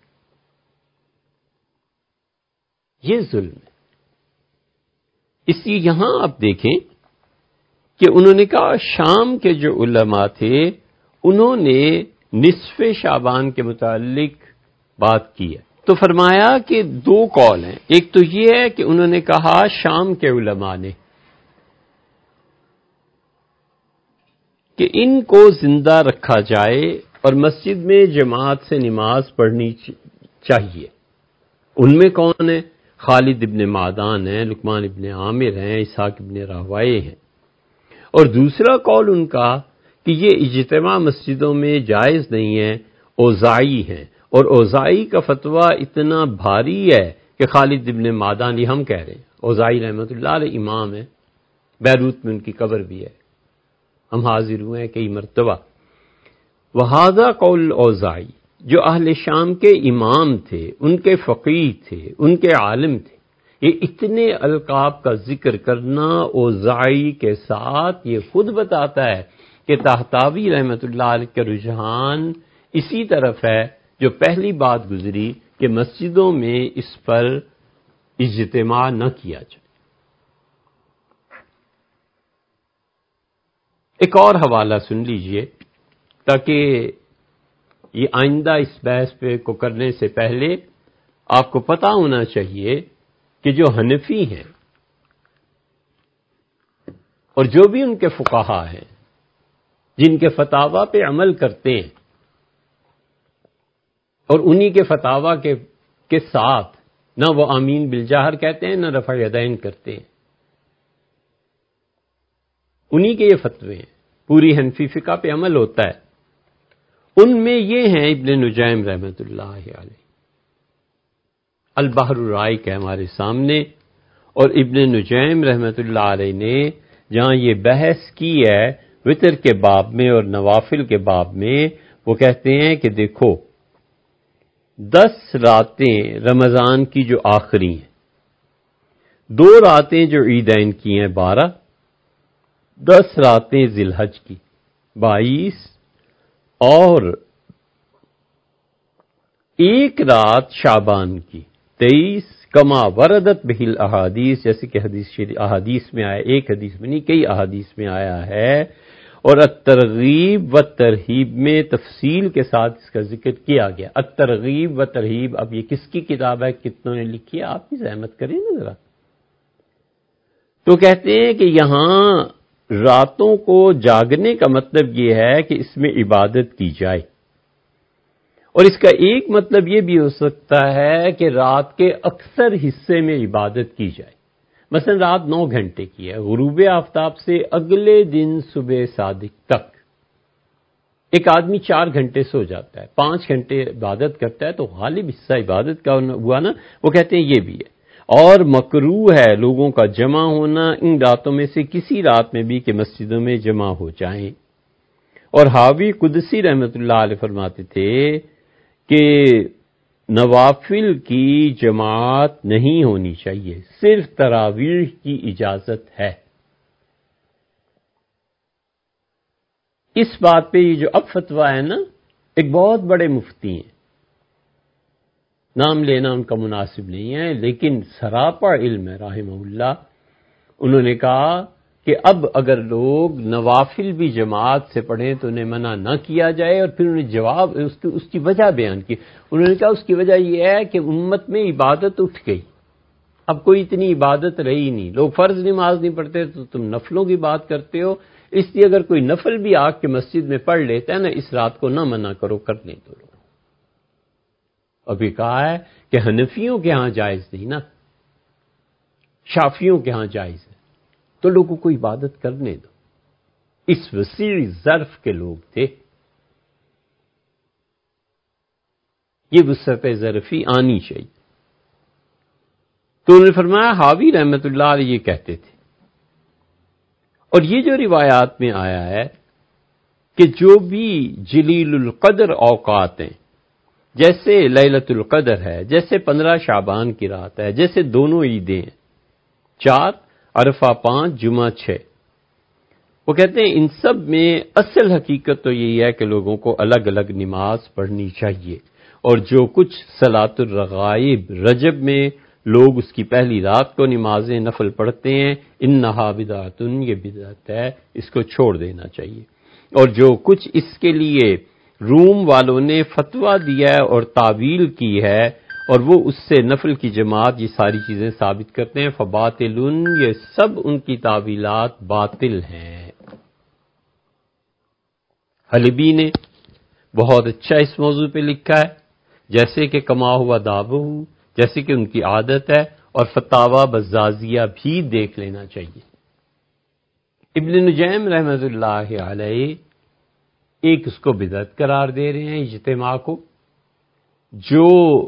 یہ ظلم ہے۔ اس لیے یہاں آپ دیکھیں کہ انہوں نے کہا شام کے جو علماء تھے انہوں نے نصف شعبان کے متعلق بات کی ہے، تو فرمایا کہ دو قول ہیں۔ ایک تو یہ ہے کہ انہوں نے کہا شام کے علماء نے کہ ان کو زندہ رکھا جائے اور مسجد میں جماعت سے نماز پڑھنی چاہیے۔ ان میں کون ہے؟ خالد ابن معدان ہیں، لقمان ابن عامر ہیں، اسحاق ابن راہویہ ہیں۔ اور دوسرا قول ان کا کہ یہ اجتماع مسجدوں میں جائز نہیں ہے، اوزاعی ہیں، اور اوزاعی کا فتویٰ اتنا بھاری ہے کہ خالد ابن معدان، یہ ہم کہہ رہے ہیں، اوزاعی رحمۃ اللہ علیہ امام ہے، بیروت میں ان کی قبر بھی ہے، ہم حاضر ہوئے ہیں کئی مرتبہ۔ وہذا قول اوزاعی، جو اہل شام کے امام تھے، ان کے فقیہ تھے، ان کے عالم تھے، یہ اتنے القاب کا ذکر کرنا اوزاعی کے ساتھ یہ خود بتاتا ہے کہ طحطاوی رحمۃ اللہ علیہ کا رجحان اسی طرف ہے جو پہلی بات گزری کہ مسجدوں میں اس پر اجتماع نہ کیا جائے۔ ایک اور حوالہ سن لیجئے تاکہ یہ آئندہ اس بحث پہ کو کرنے سے پہلے آپ کو پتہ ہونا چاہیے کہ جو حنفی ہیں اور جو بھی ان کے فقہا ہیں جن کے فتاوی پہ عمل کرتے ہیں اور انہی کے فتاوی کے کے ساتھ نہ وہ آمین بالجہر کہتے ہیں نہ رفع یدین کرتے ہیں، انہی کے یہ فتوے ہیں، پوری حنفی فقہ پہ عمل ہوتا ہے۔ ان میں یہ ہیں ابن نجیم رحمۃ اللہ علیہ، البحر الرائق ہے ہمارے سامنے، اور ابن نجیم رحمۃ اللہ علیہ نے جہاں یہ بحث کی ہے وتر کے باب میں اور نوافل کے باب میں، وہ کہتے ہیں کہ دیکھو دس راتیں رمضان کی جو آخری ہیں، دو راتیں جو عیدین کی ہیں بارہ، دس راتیں ذی الحج کی بائیس، اور ایک رات شعبان کی تیئیس، کما وردت بہ الاحادیث، جیسے کہ حدیث شریف احادیث میں آیا، ایک حدیث میں نہیں کئی احادیث میں آیا ہے، اور الترغیب و ترہیب میں تفصیل کے ساتھ اس کا ذکر کیا گیا۔ الترغیب و ترہیب، اب یہ کس کی کتاب ہے، کتنوں نے لکھی ہے، آپ بھی زحمت کریں نا ذرا۔ تو کہتے ہیں کہ یہاں راتوں کو جاگنے کا مطلب یہ ہے کہ اس میں عبادت کی جائے، اور اس کا ایک مطلب یہ بھی ہو سکتا ہے کہ رات کے اکثر حصے میں عبادت کی جائے۔ مثلا رات نو گھنٹے کی ہے، غروب آفتاب سے اگلے دن صبح صادق تک ایک آدمی چار گھنٹے سو جاتا ہے، پانچ گھنٹے عبادت کرتا ہے، تو غالب حصہ عبادت کا ہوا نا، وہ کہتے ہیں یہ بھی ہے۔ اور مکروہ ہے لوگوں کا جمع ہونا ان راتوں میں سے کسی رات میں بھی کہ مسجدوں میں جمع ہو جائیں۔ اور حاوی قدسی رحمۃ اللہ علیہ فرماتے تھے کہ نوافل کی جماعت نہیں ہونی چاہیے، صرف تراویح کی اجازت ہے۔ اس بات پہ یہ جو اب فتویٰ ہے نا، ایک بہت بڑے مفتی ہیں، نام لینا ان کا مناسب نہیں ہے، لیکن سراپا علم ہے رحمہ اللہ، انہوں نے کہا کہ اب اگر لوگ نوافل بھی جماعت سے پڑھیں تو انہیں منع نہ کیا جائے، اور پھر انہیں جواب اس کی اس کی وجہ بیان کی۔ انہوں نے کہا اس کی وجہ یہ ہے کہ امت میں عبادت اٹھ گئی، اب کوئی اتنی عبادت رہی نہیں، لوگ فرض نماز نہیں پڑھتے تو تم نفلوں کی بات کرتے ہو، اس لیے اگر کوئی نفل بھی آ کے مسجد میں پڑھ لیتا ہے نا، اس رات کو نہ منع کرو، کرنے دو لوگ۔ ابھی کہا ہے کہ حنفیوں کے ہاں جائز نہیں نا، شافیوں کے ہاں جائز ہے، تو لوگوں کو عبادت کرنے دو. اس وسیع ظرف کے لوگ تھے. یہ وسعت ظرفی آنی چاہیے. تو انہوں نے فرمایا حاوی رحمت اللہ علیہ یہ کہتے تھے. اور یہ جو روایات میں آیا ہے کہ جو بھی جلیل القدر اوقات ہیں، جیسے لیلۃ القدر ہے، جیسے پندرہ شعبان کی رات ہے، جیسے دونوں عیدیں ہیں، چار، عرفہ پانچ، جمعہ چھ، وہ کہتے ہیں ان سب میں اصل حقیقت تو یہی ہے کہ لوگوں کو الگ الگ نماز پڑھنی چاہیے. اور جو کچھ صلاۃ الرغائب رجب میں لوگ اس کی پہلی رات کو نمازیں نفل پڑھتے ہیں، انہا بدعۃ، یہ بدعت ہے، اس کو چھوڑ دینا چاہیے. اور جو کچھ اس کے لیے روم والوں نے فتویٰ دیا ہے اور تعویل کی ہے اور وہ اس سے نفل کی جماعت یہ ساری چیزیں ثابت کرتے ہیں، فباطل، یہ سب ان کی تعویلات باطل ہیں. حلبی نے بہت اچھا اس موضوع پہ لکھا ہے، جیسے کہ کما ہوا دابہ، جیسے کہ ان کی عادت ہے، اور فتاوی بزازیہ بھی دیکھ لینا چاہیے. ابن نجیم رحمۃ اللہ علیہ ایک اس کو بدعت قرار دے رہے ہیں اجتماع کو، جو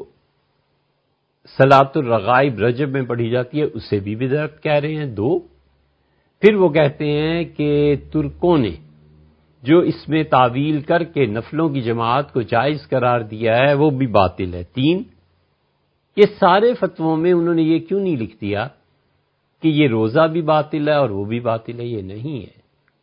صلاۃ الرغائب رجب میں پڑھی جاتی ہے اسے بھی بدعت کہہ رہے ہیں. دو، پھر وہ کہتے ہیں کہ ترکوں نے جو اس میں تعویل کر کے نفلوں کی جماعت کو جائز قرار دیا ہے وہ بھی باطل ہے. تین، یہ سارے فتووں میں انہوں نے یہ کیوں نہیں لکھ دیا کہ یہ روزہ بھی باطل ہے اور وہ بھی باطل ہے؟ یہ نہیں ہے.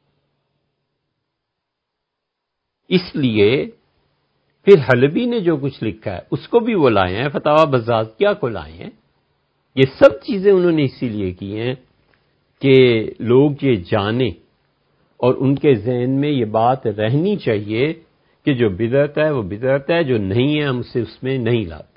اس لیے پھر حلبی نے جو کچھ لکھا ہے اس کو بھی وہ لائے ہیں، فتاوی بزازیہ کو لائے ہیں. یہ سب چیزیں انہوں نے اسی لیے کی ہیں کہ لوگ یہ جانیں اور ان کے ذہن میں یہ بات رہنی چاہیے کہ جو بدعت ہے وہ بدعت ہے، جو نہیں ہے ہم اسے اس میں نہیں لاتے.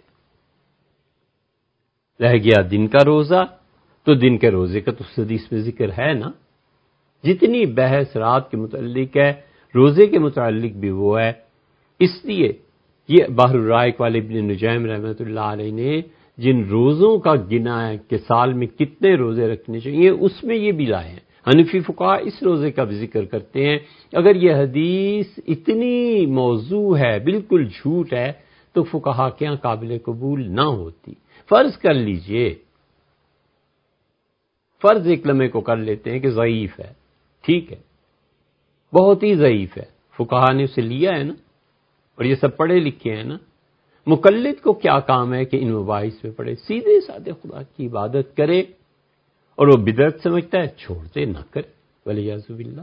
رہ گیا دن کا روزہ، تو دن کے روزے کا تو حدیث میں ذکر ہے نا. جتنی بحث رات کے متعلق ہے روزے کے متعلق بھی وہ ہے. اس لیے یہ بحر الرائق والے ابن نجیم رحمۃ اللہ علیہ نے جن روزوں کا گنا ہے کہ سال میں کتنے روزے رکھنے چاہیے، اس میں یہ بھی لائے ہیں. حنفی فقہا اس روزے کا بھی ذکر کرتے ہیں. اگر یہ حدیث اتنی موضوع ہے، بالکل جھوٹ ہے، تو فقہا کیا قابل قبول نہ ہوتی؟ فرض کر لیجئے، فرض ایک لمحے کو کر لیتے ہیں کہ ضعیف ہے، ٹھیک ہے، بہت ہی ضعیف ہے، فقہا نے اسے لیا ہے نا، اور یہ سب پڑھے لکھے ہیں نا. مقلد کو کیا کام ہے کہ ان مباحث میں پڑھے؟ سیدھے سادے خدا کی عبادت کرے، اور وہ بدعت سمجھتا ہے چھوڑتے نہ کرے، ولیعذ باللہ.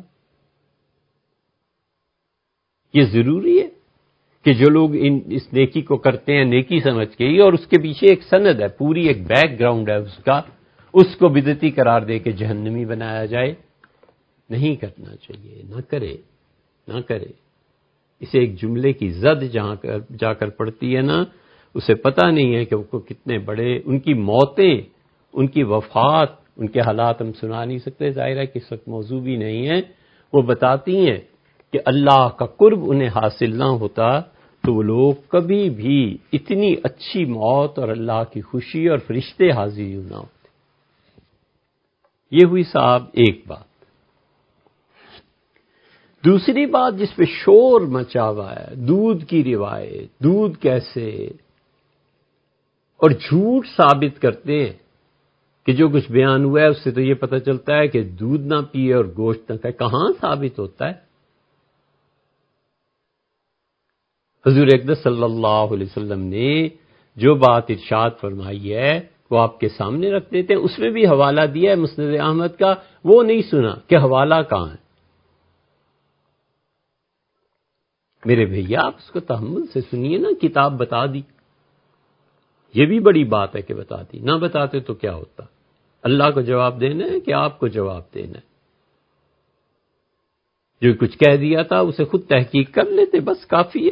یہ ضروری ہے کہ جو لوگ ان اس نیکی کو کرتے ہیں نیکی سمجھ کے ہی، اور اس کے پیچھے ایک سند ہے، پوری ایک بیک گراؤنڈ ہے اس کا، اس کو بدعتی قرار دے کے جہنمی بنایا جائے، نہیں کرنا چاہیے. نہ کرے، نہ کرے. اسے ایک جملے کی زد جہاں جا کر پڑتی ہے نا، اسے پتہ نہیں ہے کہ وہ کو کتنے بڑے ان کی موتیں، ان کی وفات، ان کے حالات ہم سنا نہیں سکتے، ظاہر ہے کہ اس وقت موضوع بھی نہیں ہے. وہ بتاتی ہیں کہ اللہ کا قرب انہیں حاصل نہ ہوتا تو وہ لوگ کبھی بھی اتنی اچھی موت اور اللہ کی خوشی اور فرشتے حاضر نہ ہوتے. یہ ہوئی صاحب ایک بات. دوسری بات جس پہ شور مچا ہوا ہے، دودھ کی روایت، دودھ کیسے، اور جھوٹ ثابت کرتے ہیں کہ جو کچھ بیان ہوا ہے اس سے تو یہ پتہ چلتا ہے کہ دودھ نہ پیے اور گوشت نہ کھائے. کہاں ثابت ہوتا ہے؟ حضور اقدس صلی اللہ علیہ وسلم نے جو بات ارشاد فرمائی ہے وہ آپ کے سامنے رکھ دیتے ہیں. اس میں بھی حوالہ دیا ہے مسند احمد کا، وہ نہیں سنا کہ حوالہ کہاں ہے. میرے بھیا آپ اس کو تحمل سے سنیے نا، کتاب بتا دی، یہ بھی بڑی بات ہے کہ بتا دی. نہ بتاتے تو کیا ہوتا؟ اللہ کو جواب دینا ہے کہ آپ کو جواب دینا ہے؟ جو کچھ کہہ دیا تھا اسے خود تحقیق کر لیتے، بس کافی ہے.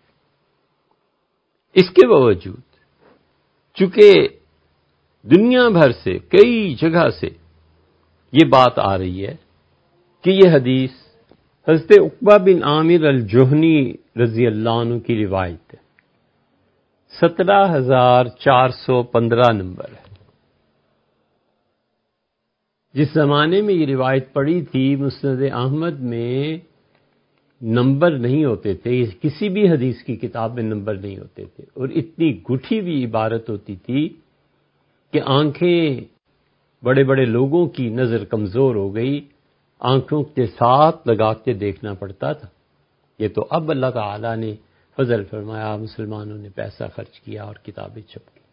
اس کے باوجود چونکہ دنیا بھر سے کئی جگہ سے یہ بات آ رہی ہے کہ یہ حدیث حضرت عقبہ بن عامر الجہنی رضی اللہ عنہ کی روایت ہے، سترہ ہزار چار سو پندرہ نمبر ہے. جس زمانے میں یہ روایت پڑی تھی مسند احمد میں نمبر نہیں ہوتے تھے، کسی بھی حدیث کی کتاب میں نمبر نہیں ہوتے تھے، اور اتنی گٹھی ہوئی عبارت ہوتی تھی کہ آنکھیں بڑے بڑے لوگوں کی نظر کمزور ہو گئی، آنکھوں کے ساتھ لگا کے دیکھنا پڑتا تھا۔ یہ تو اب اللہ تعالیٰ نے فضل فرمایا، مسلمانوں نے پیسہ خرچ کیا اور کتابیں چھپ کی۔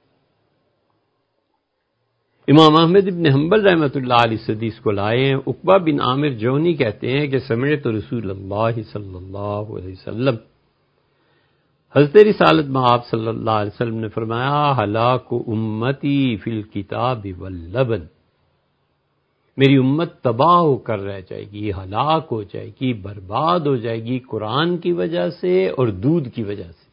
امام احمد بن حنبل رحمۃ اللہ علیہ اس حدیث کو لائے ہیں۔ عقبہ بن عامر جونی کہتے ہیں کہ سمعت رسول اللہ صلی اللہ علیہ وسلم، حضرت رسالت میں آپ صلی اللہ علیہ وسلم نے فرمایا، ہلاک امتی فی الکتاب واللبن، میری امت تباہ ہو کر رہ جائے گی، ہلاک ہو جائے گی، برباد ہو جائے گی قرآن کی وجہ سے اور دودھ کی وجہ سے۔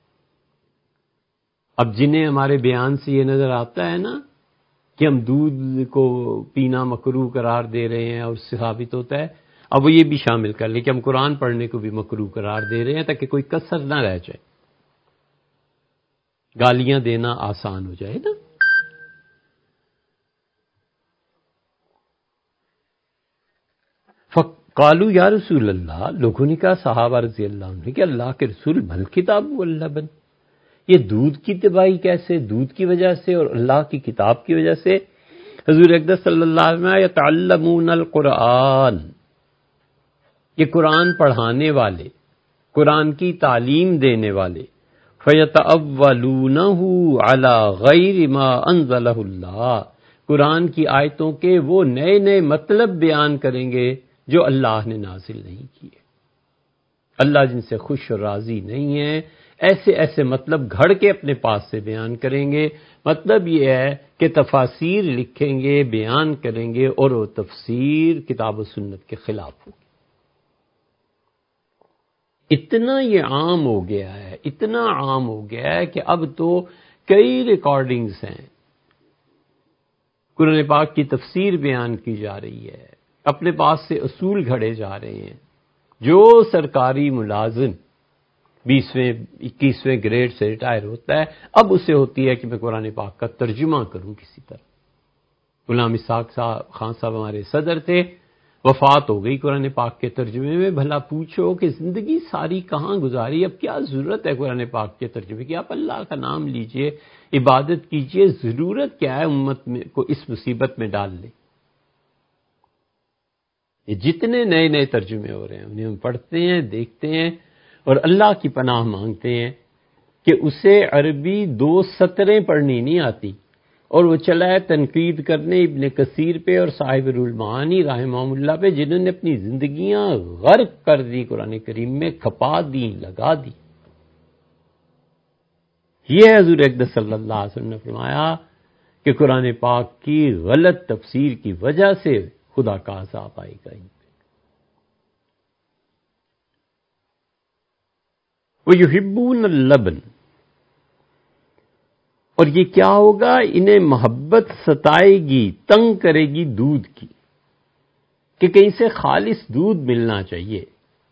اب جنہیں ہمارے بیان سے یہ نظر آتا ہے نا کہ ہم دودھ کو پینا مکروہ قرار دے رہے ہیں اور اس سے ثابت ہوتا ہے، اب وہ یہ بھی شامل کر لیں کہ ہم قرآن پڑھنے کو بھی مکروہ قرار دے رہے ہیں تاکہ کوئی کسر نہ رہ جائے، گالیاں دینا آسان ہو جائے نا۔ فقالو یا رسول اللہ، لوگوں نے کہا صحابہ رضی اللہ عنہ کہ اللہ کے رسول، بل کتاب واللبن، یہ دودھ کی تباہی کیسے، دودھ کی وجہ سے اور اللہ کی کتاب کی وجہ سے؟ حضور اقدس صلی اللہ علیہ وسلم یتعلمون القرآن، یہ قرآن پڑھانے والے، قرآن کی تعلیم دینے والے، فیتأولونہ علی غیر ما انزلہ اللہ، قرآن کی آیتوں کے وہ نئے نئے مطلب بیان کریں گے جو اللہ نے نازل نہیں کیے، اللہ جن سے خوش اور راضی نہیں ہے، ایسے ایسے مطلب گھڑ کے اپنے پاس سے بیان کریں گے۔ مطلب یہ ہے کہ تفاسیر لکھیں گے، بیان کریں گے، اور وہ تفسیر کتاب و سنت کے خلاف ہوگی۔ اتنا یہ عام ہو گیا ہے، اتنا عام ہو گیا ہے کہ اب تو کئی ریکارڈنگز ہیں، قرآن پاک کی تفسیر بیان کی جا رہی ہے، اپنے پاس سے اصول گھڑے جا رہے ہیں۔ جو سرکاری ملازم بیسویں اکیسویں گریڈ سے ریٹائر ہوتا ہے، اب اسے ہوتی ہے کہ میں قرآن پاک کا ترجمہ کروں کسی طرح۔ غلام اسحاق صاحب خان صاحب ہمارے صدر تھے، وفات ہو گئی قرآن پاک کے ترجمے میں۔ بھلا پوچھو کہ زندگی ساری کہاں گزاری، اب کیا ضرورت ہے قرآن پاک کے ترجمے کی؟ آپ اللہ کا نام لیجئے، عبادت کیجئے، ضرورت کیا ہے امت میں کو اس مصیبت میں ڈال لیں؟ یہ جتنے نئے نئے ترجمے ہو رہے ہیں انہیں ہم پڑھتے ہیں، دیکھتے ہیں، اور اللہ کی پناہ مانگتے ہیں کہ اسے عربی دو سطریں پڑھنی نہیں آتی، اور وہ چلا ہے تنقید کرنے ابن کثیر پہ اور صاحب المعانی رحمہ اللہ پہ، جنہوں نے اپنی زندگیاں غرق کر دی قرآن کریم میں، کھپا دی، لگا دی۔ یہ حضور اقدس صلی اللہ علیہ وسلم نے فرمایا کہ قرآن پاک کی غلط تفسیر کی وجہ سے خدا کا عذاب آئے گا ان پہ۔ وَيُحِبُّونَ اللَّبَنَ، اور یہ کیا ہوگا؟ انہیں محبت ستائے گی، تنگ کرے گی دودھ کی، کہ کہیں سے خالص دودھ ملنا چاہیے،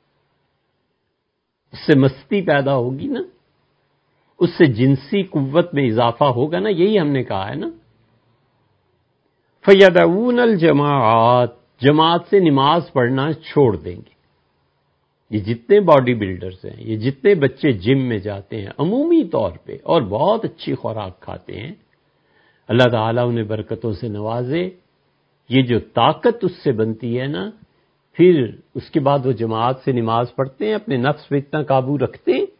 اس سے مستی پیدا ہوگی نا، اس سے جنسی قوت میں اضافہ ہوگا نا، یہی ہم نے کہا ہے نا۔ فَيَدَعُونَ الْجَمَاعَاتِ، جماعت سے نماز پڑھنا چھوڑ دیں گے۔ یہ جتنے باڈی بلڈرز ہیں، یہ جتنے بچے جم میں جاتے ہیں عمومی طور پہ اور بہت اچھی خوراک کھاتے ہیں، اللہ تعالیٰ انہیں برکتوں سے نوازے، یہ جو طاقت اس سے بنتی ہے نا، پھر اس کے بعد وہ جماعت سے نماز پڑھتے ہیں، اپنے نفس پہ اتنا قابو رکھتے ہیں۔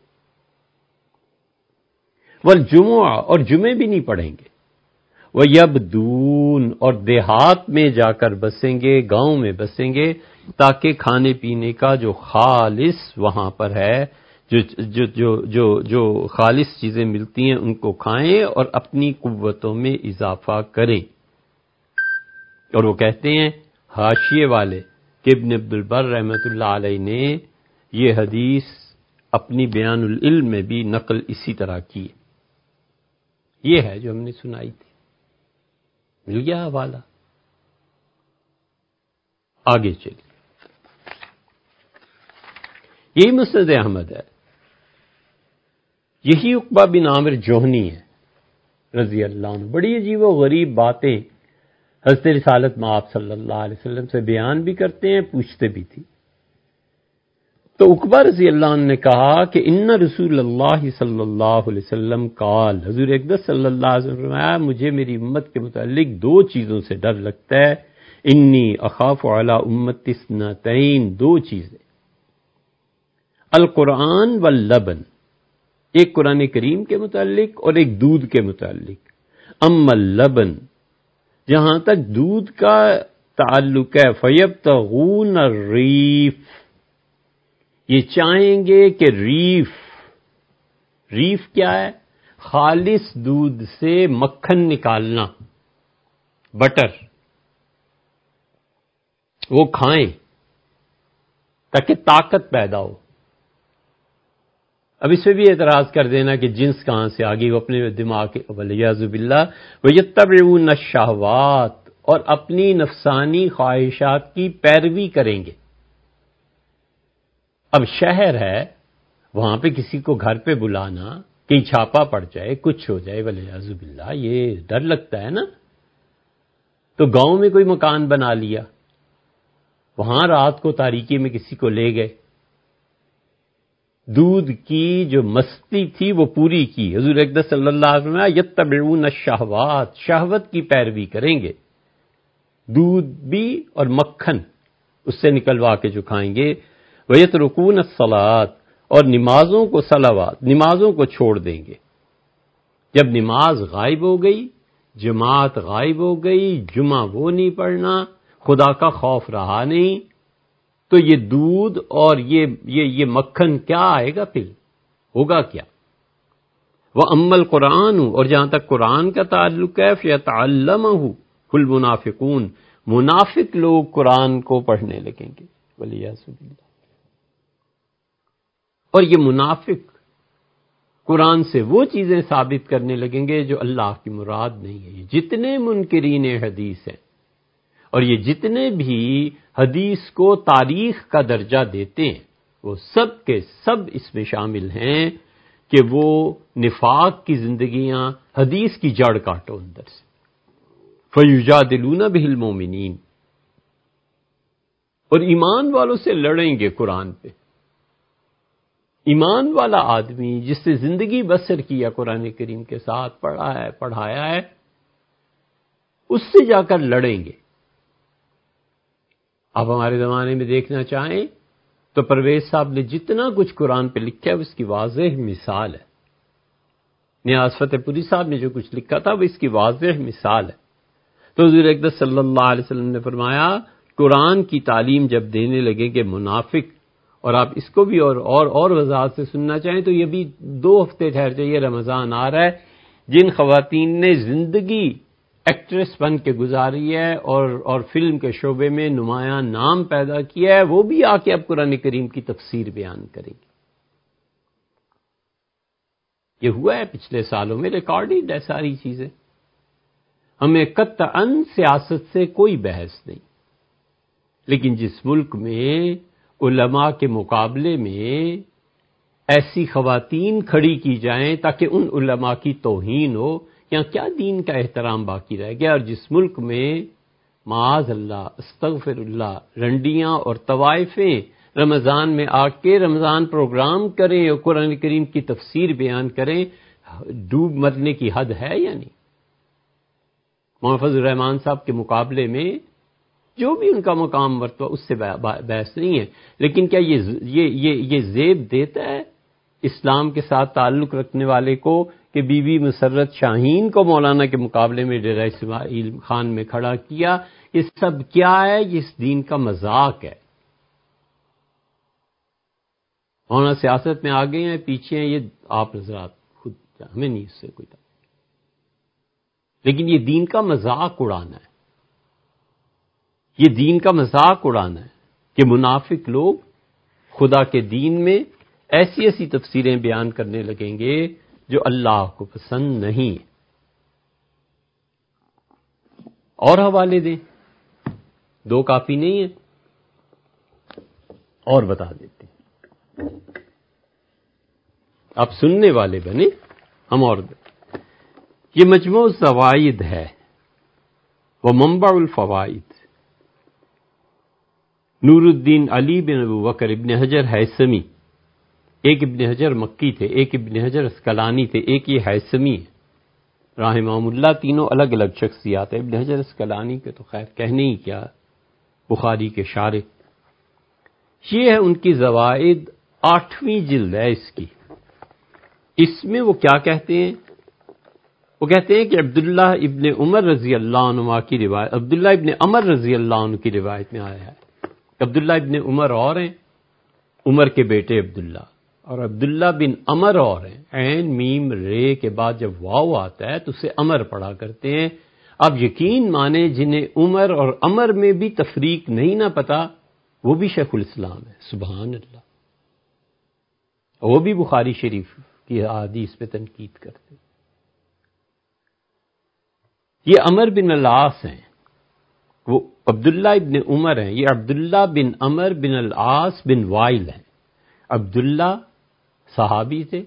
والجمعہ، اور جمعے بھی نہیں پڑھیں گے۔ وَيَبْدُونَ، اور دیہات میں جا کر بسیں گے، گاؤں میں بسیں گے، تاکہ کھانے پینے کا جو خالص وہاں پر ہے، جو جو جو جو جو خالص چیزیں ملتی ہیں ان کو کھائیں اور اپنی قوتوں میں اضافہ کریں۔ اور وہ کہتے ہیں حاشیے والے کہ ابن عبد البر رحمۃ اللہ علیہ نے یہ حدیث اپنی بیان العلم میں بھی نقل اسی طرح کی۔ یہ ہے جو ہم نے سنائی تھی، مل گیا حوالہ۔ آگے چلیے، یہی مسند احمد ہے، یہی عقبہ بن عامر جوہنی ہے رضی اللہ عنہ۔ بڑی عجیب و غریب باتیں حضرت رسالت مآب صلی اللہ علیہ وسلم سے بیان بھی کرتے ہیں، پوچھتے بھی تھی۔ تو عقبہ رضی اللہ عنہ نے کہا کہ ان رسول اللہ صلی اللہ علیہ وسلم قال، حضور اقدس صلی اللہ علیہ وسلم فرمایا مجھے میری امت کے متعلق دو چیزوں سے ڈر لگتا ہے، انی اخاف علی امتی اثنتین، دو چیزیں، القرآن واللبن، ایک قرآن کریم کے متعلق اور ایک دودھ کے متعلق۔ اما اللبن، جہاں تک دودھ کا تعلق ہے، فیبتغون الریف، یہ چاہیں گے کہ ریف، ریف کیا ہے؟ خالص دودھ سے مکھن نکالنا، بٹر، وہ کھائیں تاکہ طاقت پیدا ہو۔ اب اس پہ بھی اعتراض کر دینا کہ جنس کہاں سے آ گئی، وہ اپنے دماغ کے ولیعذ باللہ ویتبعون الشہوات، اور اپنی نفسانی خواہشات کی پیروی کریں گے۔ اب شہر ہے، وہاں پہ کسی کو گھر پہ بلانا، کہیں چھاپا پڑ جائے، کچھ ہو جائے ولیعذ باللہ، یہ ڈر لگتا ہے نا۔ تو گاؤں میں کوئی مکان بنا لیا، وہاں رات کو تاریکی میں کسی کو لے گئے، دودھ کی جو مستی تھی وہ پوری کی۔ حضور اقدس صلی اللہ علیہ وسلم یتبعون الشہوات، شہوت کی پیروی کریں گے، دودھ بھی اور مکھن اس سے نکلوا کے جو کھائیں گے۔ وَيَتْرُكُونَ الصَّلَاةَ، اور نمازوں کو، صلوات، نمازوں کو چھوڑ دیں گے۔ جب نماز غائب ہو گئی، جماعت غائب ہو گئی، جمعہ وہ نہیں پڑھنا، خدا کا خوف رہا نہیں، تو یہ دودھ اور یہ یہ یہ مکھن کیا آئے گا، پھر ہوگا کیا؟ وَأَمَّا الْقُرْآنُ، اور جہاں تک قرآن کا تعلق ہے، فَيَتَعَلَّمُهُ الْمُنَافِقُونَ، منافق لوگ قرآن کو پڑھنے لگیں گے، وَلِيَعْوذُ بِاللَّہ۔ اور یہ منافق قرآن سے وہ چیزیں ثابت کرنے لگیں گے جو اللہ کی مراد نہیں ہے۔ یہ جتنے منکرین حدیث ہیں اور یہ جتنے بھی حدیث کو تاریخ کا درجہ دیتے ہیں، وہ سب کے سب اس میں شامل ہیں کہ وہ نفاق کی زندگیاں، حدیث کی جڑ کاٹو اندر سے۔ فَيُجَادِلُونَ بِهِ الْمُؤْمِنِينَ، اور ایمان والوں سے لڑیں گے قرآن پہ۔ ایمان والا آدمی جس سے زندگی بسر کیا قرآن کریم کے ساتھ، پڑھا ہے، پڑھایا ہے، اس سے جا کر لڑیں گے۔ آپ ہمارے زمانے میں دیکھنا چاہیں تو پرویز صاحب نے جتنا کچھ قرآن پہ لکھا ہے اس کی واضح مثال ہے۔ نیاز فتح پوری صاحب نے جو کچھ لکھا تھا وہ اس کی واضح مثال ہے۔ تو حضور اقدس صلی اللہ علیہ وسلم نے فرمایا قرآن کی تعلیم جب دینے لگیں گے منافق، اور آپ اس کو بھی اور اور اور وضاحت سے سننا چاہیں تو یہ بھی دو ہفتے ٹھہر جائیے، رمضان آ رہا ہے، جن خواتین نے زندگی ایکٹریس بن کے گزاری ہے اور اور فلم کے شعبے میں نمایاں نام پیدا کیا ہے، وہ بھی آ کے اب قرآن کریم کی تفسیر بیان کریں گے۔ یہ ہوا ہے پچھلے سالوں میں، ریکارڈڈ ہے ساری چیزیں۔ ہمیں قطعاً سیاست سے کوئی بحث نہیں، لیکن جس ملک میں علماء کے مقابلے میں ایسی خواتین کھڑی کی جائیں تاکہ ان علماء کی توہین ہو، یہاں کیا دین کا احترام باقی رہ گیا؟ اور جس ملک میں معاذ اللہ، استغفر اللہ، رنڈیاں اور طوائفیں رمضان میں آ کے رمضان پروگرام کریں اور قرآن کریم کی تفسیر بیان کریں، ڈوب مرنے کی حد ہے یا نہیں؟ محمد فضل الرحمان صاحب کے مقابلے میں جو بھی ان کا مقام مرتبہ، اس سے بحث نہیں ہے، لیکن کیا یہ یہ یہ یہ زیب دیتا ہے اسلام کے ساتھ تعلق رکھنے والے کو کہ بی بی مسرت شاہین کو مولانا کے مقابلے میں ڈیرہ اسماعیل خان میں کھڑا کیا؟ یہ سب کیا ہے؟ یہ اس دین کا مذاق ہے۔ مولانا سیاست میں آگے ہیں، پیچھے ہیں، یہ آپ حضرات خود، ہمیں نہیں اس سے کوئی تعلق، لیکن یہ دین کا مذاق اڑانا ہے، یہ دین کا مذاق اڑانا ہے کہ منافق لوگ خدا کے دین میں ایسی ایسی تفسیریں بیان کرنے لگیں گے جو اللہ کو پسند نہیں۔ اور حوالے دیں، دو کافی نہیں ہیں، اور بتا دیتے ہیں، آپ سننے والے بنے، ہم اور دیں۔ یہ مجموع زوائد ہے، ومنبع الفوائد، نور الدین علی بن ابو بکر ابن حجر ہیثمی، ایک ابن حجر مکی تھے، ایک ابن حجر اسقلانی تھے، ایک یہ ہیثمی ہے رحمہم اللہ، تینوں الگ الگ شخصیات ہیں۔ ابن حجر اسقلانی کے تو خیر کہنے ہی کیا، بخاری کے شارح۔ یہ ہے ان کی زوائد، آٹھویں جلد ہے اس کی۔ اس میں وہ کیا کہتے ہیں؟ وہ کہتے ہیں کہ عبداللہ ابن عمر رضی اللہ عنہ کی روایت، عبداللہ ابن عمر رضی اللہ عنہ کی روایت میں آیا ہے۔ عبداللہ ابن عمر اور ہیں، عمر کے بیٹے عبداللہ، اور عبداللہ بن عمر اور ہیں۔ عین میم رے کے بعد جب واو آتا ہے تو اسے عمر پڑھا کرتے ہیں۔ اب یقین مانے جنہیں عمر اور عمر میں بھی تفریق نہیں نہ پتا، وہ بھی شیخ الاسلام ہے، سبحان اللہ، وہ بھی بخاری شریف کی احادیث پہ تنقید کرتے۔ یہ عمر بن العاص ہیں، وہ عبداللہ ابن عمر ہیں، یہ عبداللہ بن عمر بن العاص بن وائل ہیں۔ عبداللہ صحابی تھے،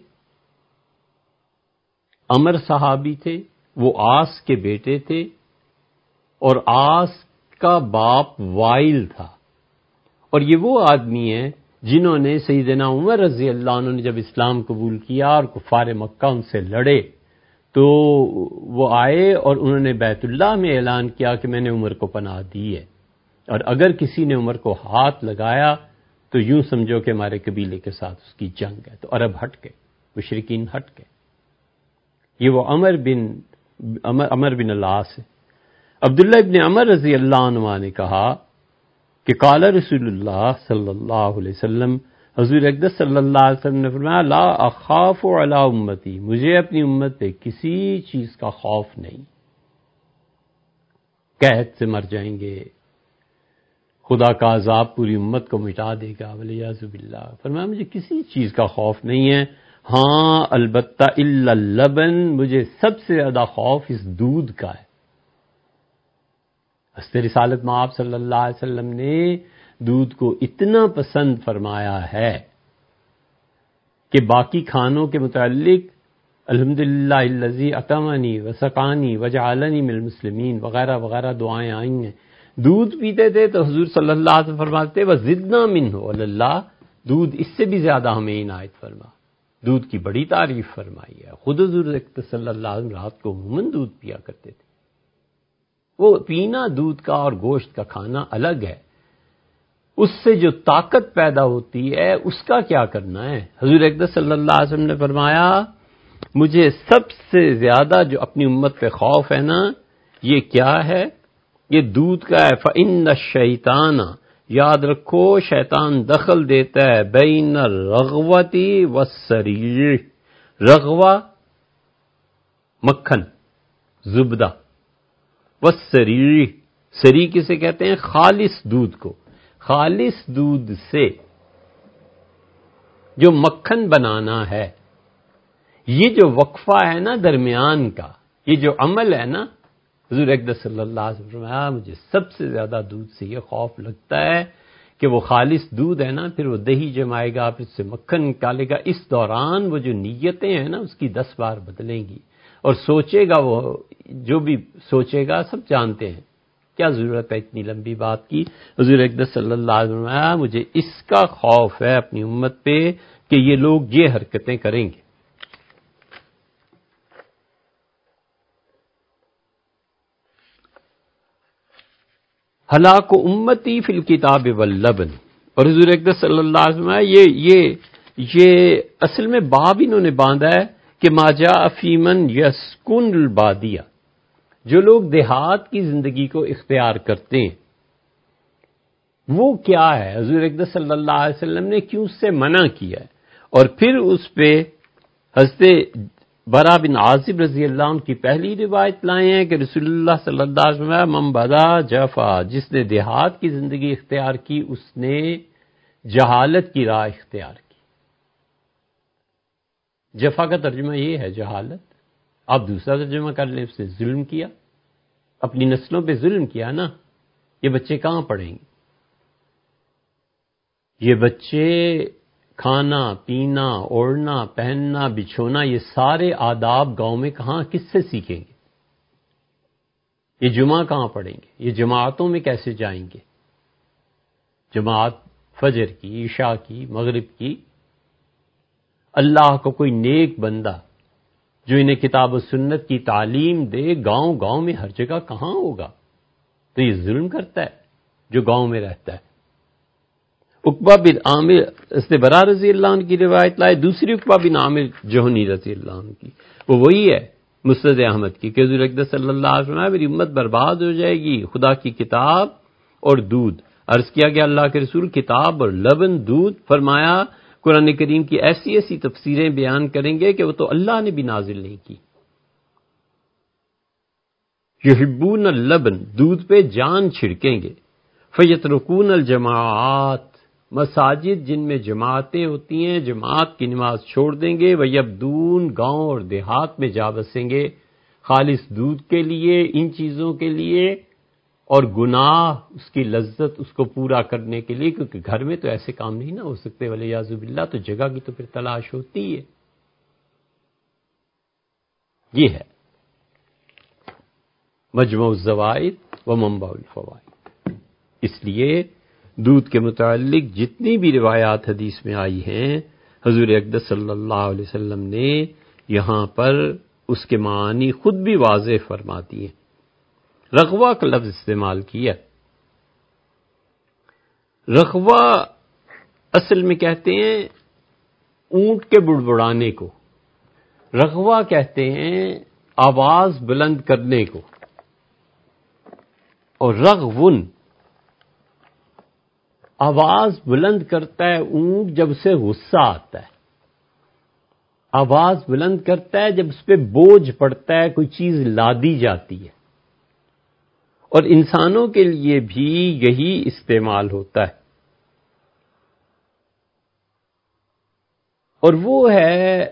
عمر صحابی تھے، وہ عاص کے بیٹے تھے، اور عاص کا باپ وائل تھا۔ اور یہ وہ آدمی ہیں جنہوں نے سیدنا عمر رضی اللہ عنہ نے جب اسلام قبول کیا اور کفار مکہ ان سے لڑے تو وہ آئے اور انہوں نے بیت اللہ میں اعلان کیا کہ میں نے عمر کو پناہ دی ہے، اور اگر کسی نے عمر کو ہاتھ لگایا تو یوں سمجھو کہ ہمارے قبیلے کے ساتھ اس کی جنگ ہے۔ تو عرب ہٹ گئے، مشرکین ہٹ گئے۔ یہ وہ عمر بن عمر, عمر بن العاص ہے۔ عبداللہ ابن عمر رضی اللہ عنہ نے کہا کہ قال رسول اللہ صلی اللہ علیہ وسلم، حضور اقدس صلی اللہ علیہ وسلم نے فرمایا، لا اخاف علی امتی، مجھے اپنی امت پہ کسی چیز کا خوف نہیں، قحط سے مر جائیں گے، خدا کا عذاب پوری امت کو مٹا دے گا، ولیعذ باللہ، فرمایا مجھے کسی چیز کا خوف نہیں ہے، ہاں البتہ الا اللبن، مجھے سب سے زیادہ خوف اس دودھ کا ہے۔ ہست رسالت مآب صلی اللہ علیہ وسلم نے دودھ کو اتنا پسند فرمایا ہے کہ باقی کھانوں کے متعلق الحمدللہ الذی اطعمنی وسقانی وجعلنی من المسلمین وغیرہ وغیرہ دعائیں آئی ہیں۔ دودھ پیتے تھے تو حضور صلی اللہ علیہ وسلم فرماتے وزدنا منہ، اللہ دودھ اس سے بھی زیادہ ہمیں عنایت فرما، دودھ کی بڑی تعریف فرمائی ہے۔ خود حضور صلی اللہ علیہ وسلم رات کو عموماً دودھ پیا کرتے تھے۔ وہ پینا دودھ کا اور گوشت کا کھانا الگ ہے، اس سے جو طاقت پیدا ہوتی ہے اس کا کیا کرنا ہے؟ حضور اقدس صلی اللہ علیہ وسلم نے فرمایا مجھے سب سے زیادہ جو اپنی امت پہ خوف ہے نا، یہ کیا ہے؟ یہ دودھ کا ہے۔ فَإِنَّ الشَّيْطَانَ، یاد رکھو شیطان دخل دیتا ہے بین الرغوتی والسریر، رغوہ مکھن زبدہ، والسریر، سری کسے کہتے ہیں؟ خالص دودھ کو، خالص دودھ سے جو مکھن بنانا ہے، یہ جو وقفہ ہے نا درمیان کا، یہ جو عمل ہے نا، حضور اقدس صلی اللہ علیہ وسلم فرمایا مجھے سب سے زیادہ دودھ سے یہ خوف لگتا ہے کہ وہ خالص دودھ ہے نا، پھر وہ دہی جمائے گا، پھر اس سے مکھن نکالے گا، اس دوران وہ جو نیتیں ہیں نا اس کی دس بار بدلیں گی، اور سوچے گا، وہ جو بھی سوچے گا سب جانتے ہیں، کیا ضرورت ہے اتنی لمبی بات کی۔ حضور اقدس صلی اللہ علیہ وسلم فرمایا مجھے اس کا خوف ہے اپنی امت پہ کہ یہ لوگ یہ حرکتیں کریں گے۔ ہلاک امتی فی الکتاب واللبن، اور حضور اقدس صلی اللہ علیہ وسلم یہ یہ یہ اصل میں باب انہوں نے باندھا ہے کہ ما جاء فی من یسکن البادیہ، جو لوگ دیہات کی زندگی کو اختیار کرتے ہیں وہ کیا ہے، حضور اقدس صلی اللہ علیہ وسلم نے کیوں اس سے منع کیا ہے، اور پھر اس پہ حضرت برا بن عازب رضی اللہ عنہ کی پہلی روایت لائے ہیں کہ رسول اللہ صلی اللہ علیہ وسلم من بدا جفا، جس نے دیہات کی زندگی اختیار کی اس نے جہالت کی راہ اختیار کی۔ جفا کا ترجمہ یہ ہے جہالت، آپ دوسرا ترجمہ کر لیں، اس نے ظلم کیا، اپنی نسلوں پہ ظلم کیا نا۔ یہ بچے کہاں پڑھیں گے؟ یہ بچے کھانا پینا اوڑھنا پہننا بچھونا یہ سارے آداب گاؤں میں کہاں کس سے سیکھیں گے؟ یہ جمعہ کہاں پڑھیں گے؟ یہ جماعتوں میں کیسے جائیں گے؟ جماعت فجر کی، عشاء کی، مغرب کی. اللہ کو کوئی نیک بندہ جو انہیں کتاب و سنت کی تعلیم دے گاؤں گاؤں میں ہر جگہ کہاں ہوگا؟ تو یہ ظلم کرتا ہے جو گاؤں میں رہتا ہے. عقبہ بن عامر استبرا رضی اللہ عنہ کی روایت لائے، دوسری عقبہ بن عامر جوہنی رضی اللہ عنہ کی، وہ وہی ہے مسند احمد کی کہ حضور اقدس صلی اللہ علیہ وسلم میری امت برباد ہو جائے گی خدا کی کتاب اور دودھ. عرض کیا کہ اللہ کے رسول کتاب اور لبن دودھ؟ فرمایا قرآن کریم کی ایسی ایسی تفسیریں بیان کریں گے کہ وہ تو اللہ نے بھی نازل نہیں کی. یحبون اللبن، دودھ پہ جان چھڑکیں گے. فیترکون الجماعات، مساجد جن میں جماعتیں ہوتی ہیں جماعت کی نماز چھوڑ دیں گے. ویبدون، گاؤں اور دیہات میں جا بسیں گے خالص دودھ کے لیے، ان چیزوں کے لیے، اور گناہ اس کی لذت اس کو پورا کرنے کے لیے، کیونکہ گھر میں تو ایسے کام نہیں نہ ہو سکتے ولیعاذ باللہ، تو جگہ کی تو پھر تلاش ہوتی ہے. یہ ہے مجموع الزوائد و منبع الفوائد. اس لیے دودھ کے متعلق جتنی بھی روایات حدیث میں آئی ہیں حضور اقدس صلی اللہ علیہ وسلم نے یہاں پر اس کے معنی خود بھی واضح فرما دیے. رغوہ کا لفظ استعمال کیا. رغوہ اصل میں کہتے ہیں اونٹ کے بڑبڑانے کو، رغوہ کہتے ہیں آواز بلند کرنے کو، اور رغون آواز بلند کرتا ہے اونٹ جب اسے غصہ آتا ہے، آواز بلند کرتا ہے جب اس پہ بوجھ پڑتا ہے، کوئی چیز لادی جاتی ہے. اور انسانوں کے لیے بھی یہی استعمال ہوتا ہے. اور وہ ہے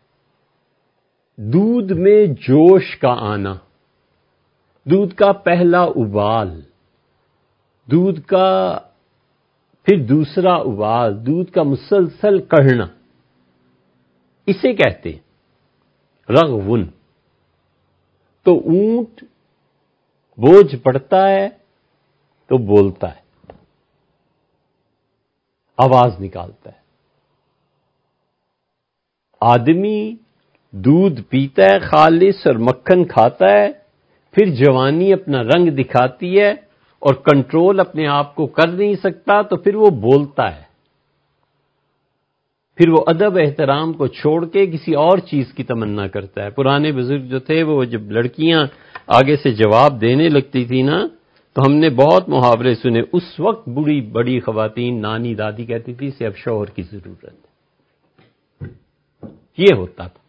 دودھ میں جوش کا آنا، دودھ کا پہلا ابال، دودھ کا پھر دوسرا ابال، دودھ کا مسلسل کڑھنا، اسے کہتے ہیں رغون. تو اونٹ بوجھ پڑتا ہے تو بولتا ہے، آواز نکالتا ہے. آدمی دودھ پیتا ہے خالص اور مکھن کھاتا ہے، پھر جوانی اپنا رنگ دکھاتی ہے اور کنٹرول اپنے آپ کو کر نہیں سکتا تو پھر وہ بولتا ہے، پھر وہ ادب احترام کو چھوڑ کے کسی اور چیز کی تمنا کرتا ہے. پرانے بزرگ جو تھے وہ جب لڑکیاں آگے سے جواب دینے لگتی تھی نا تو ہم نے بہت محاورے سنے. اس وقت بڑی بڑی خواتین نانی دادی کہتی تھی اسے اب شوہر کی ضرورت ہے. یہ ہوتا تھا.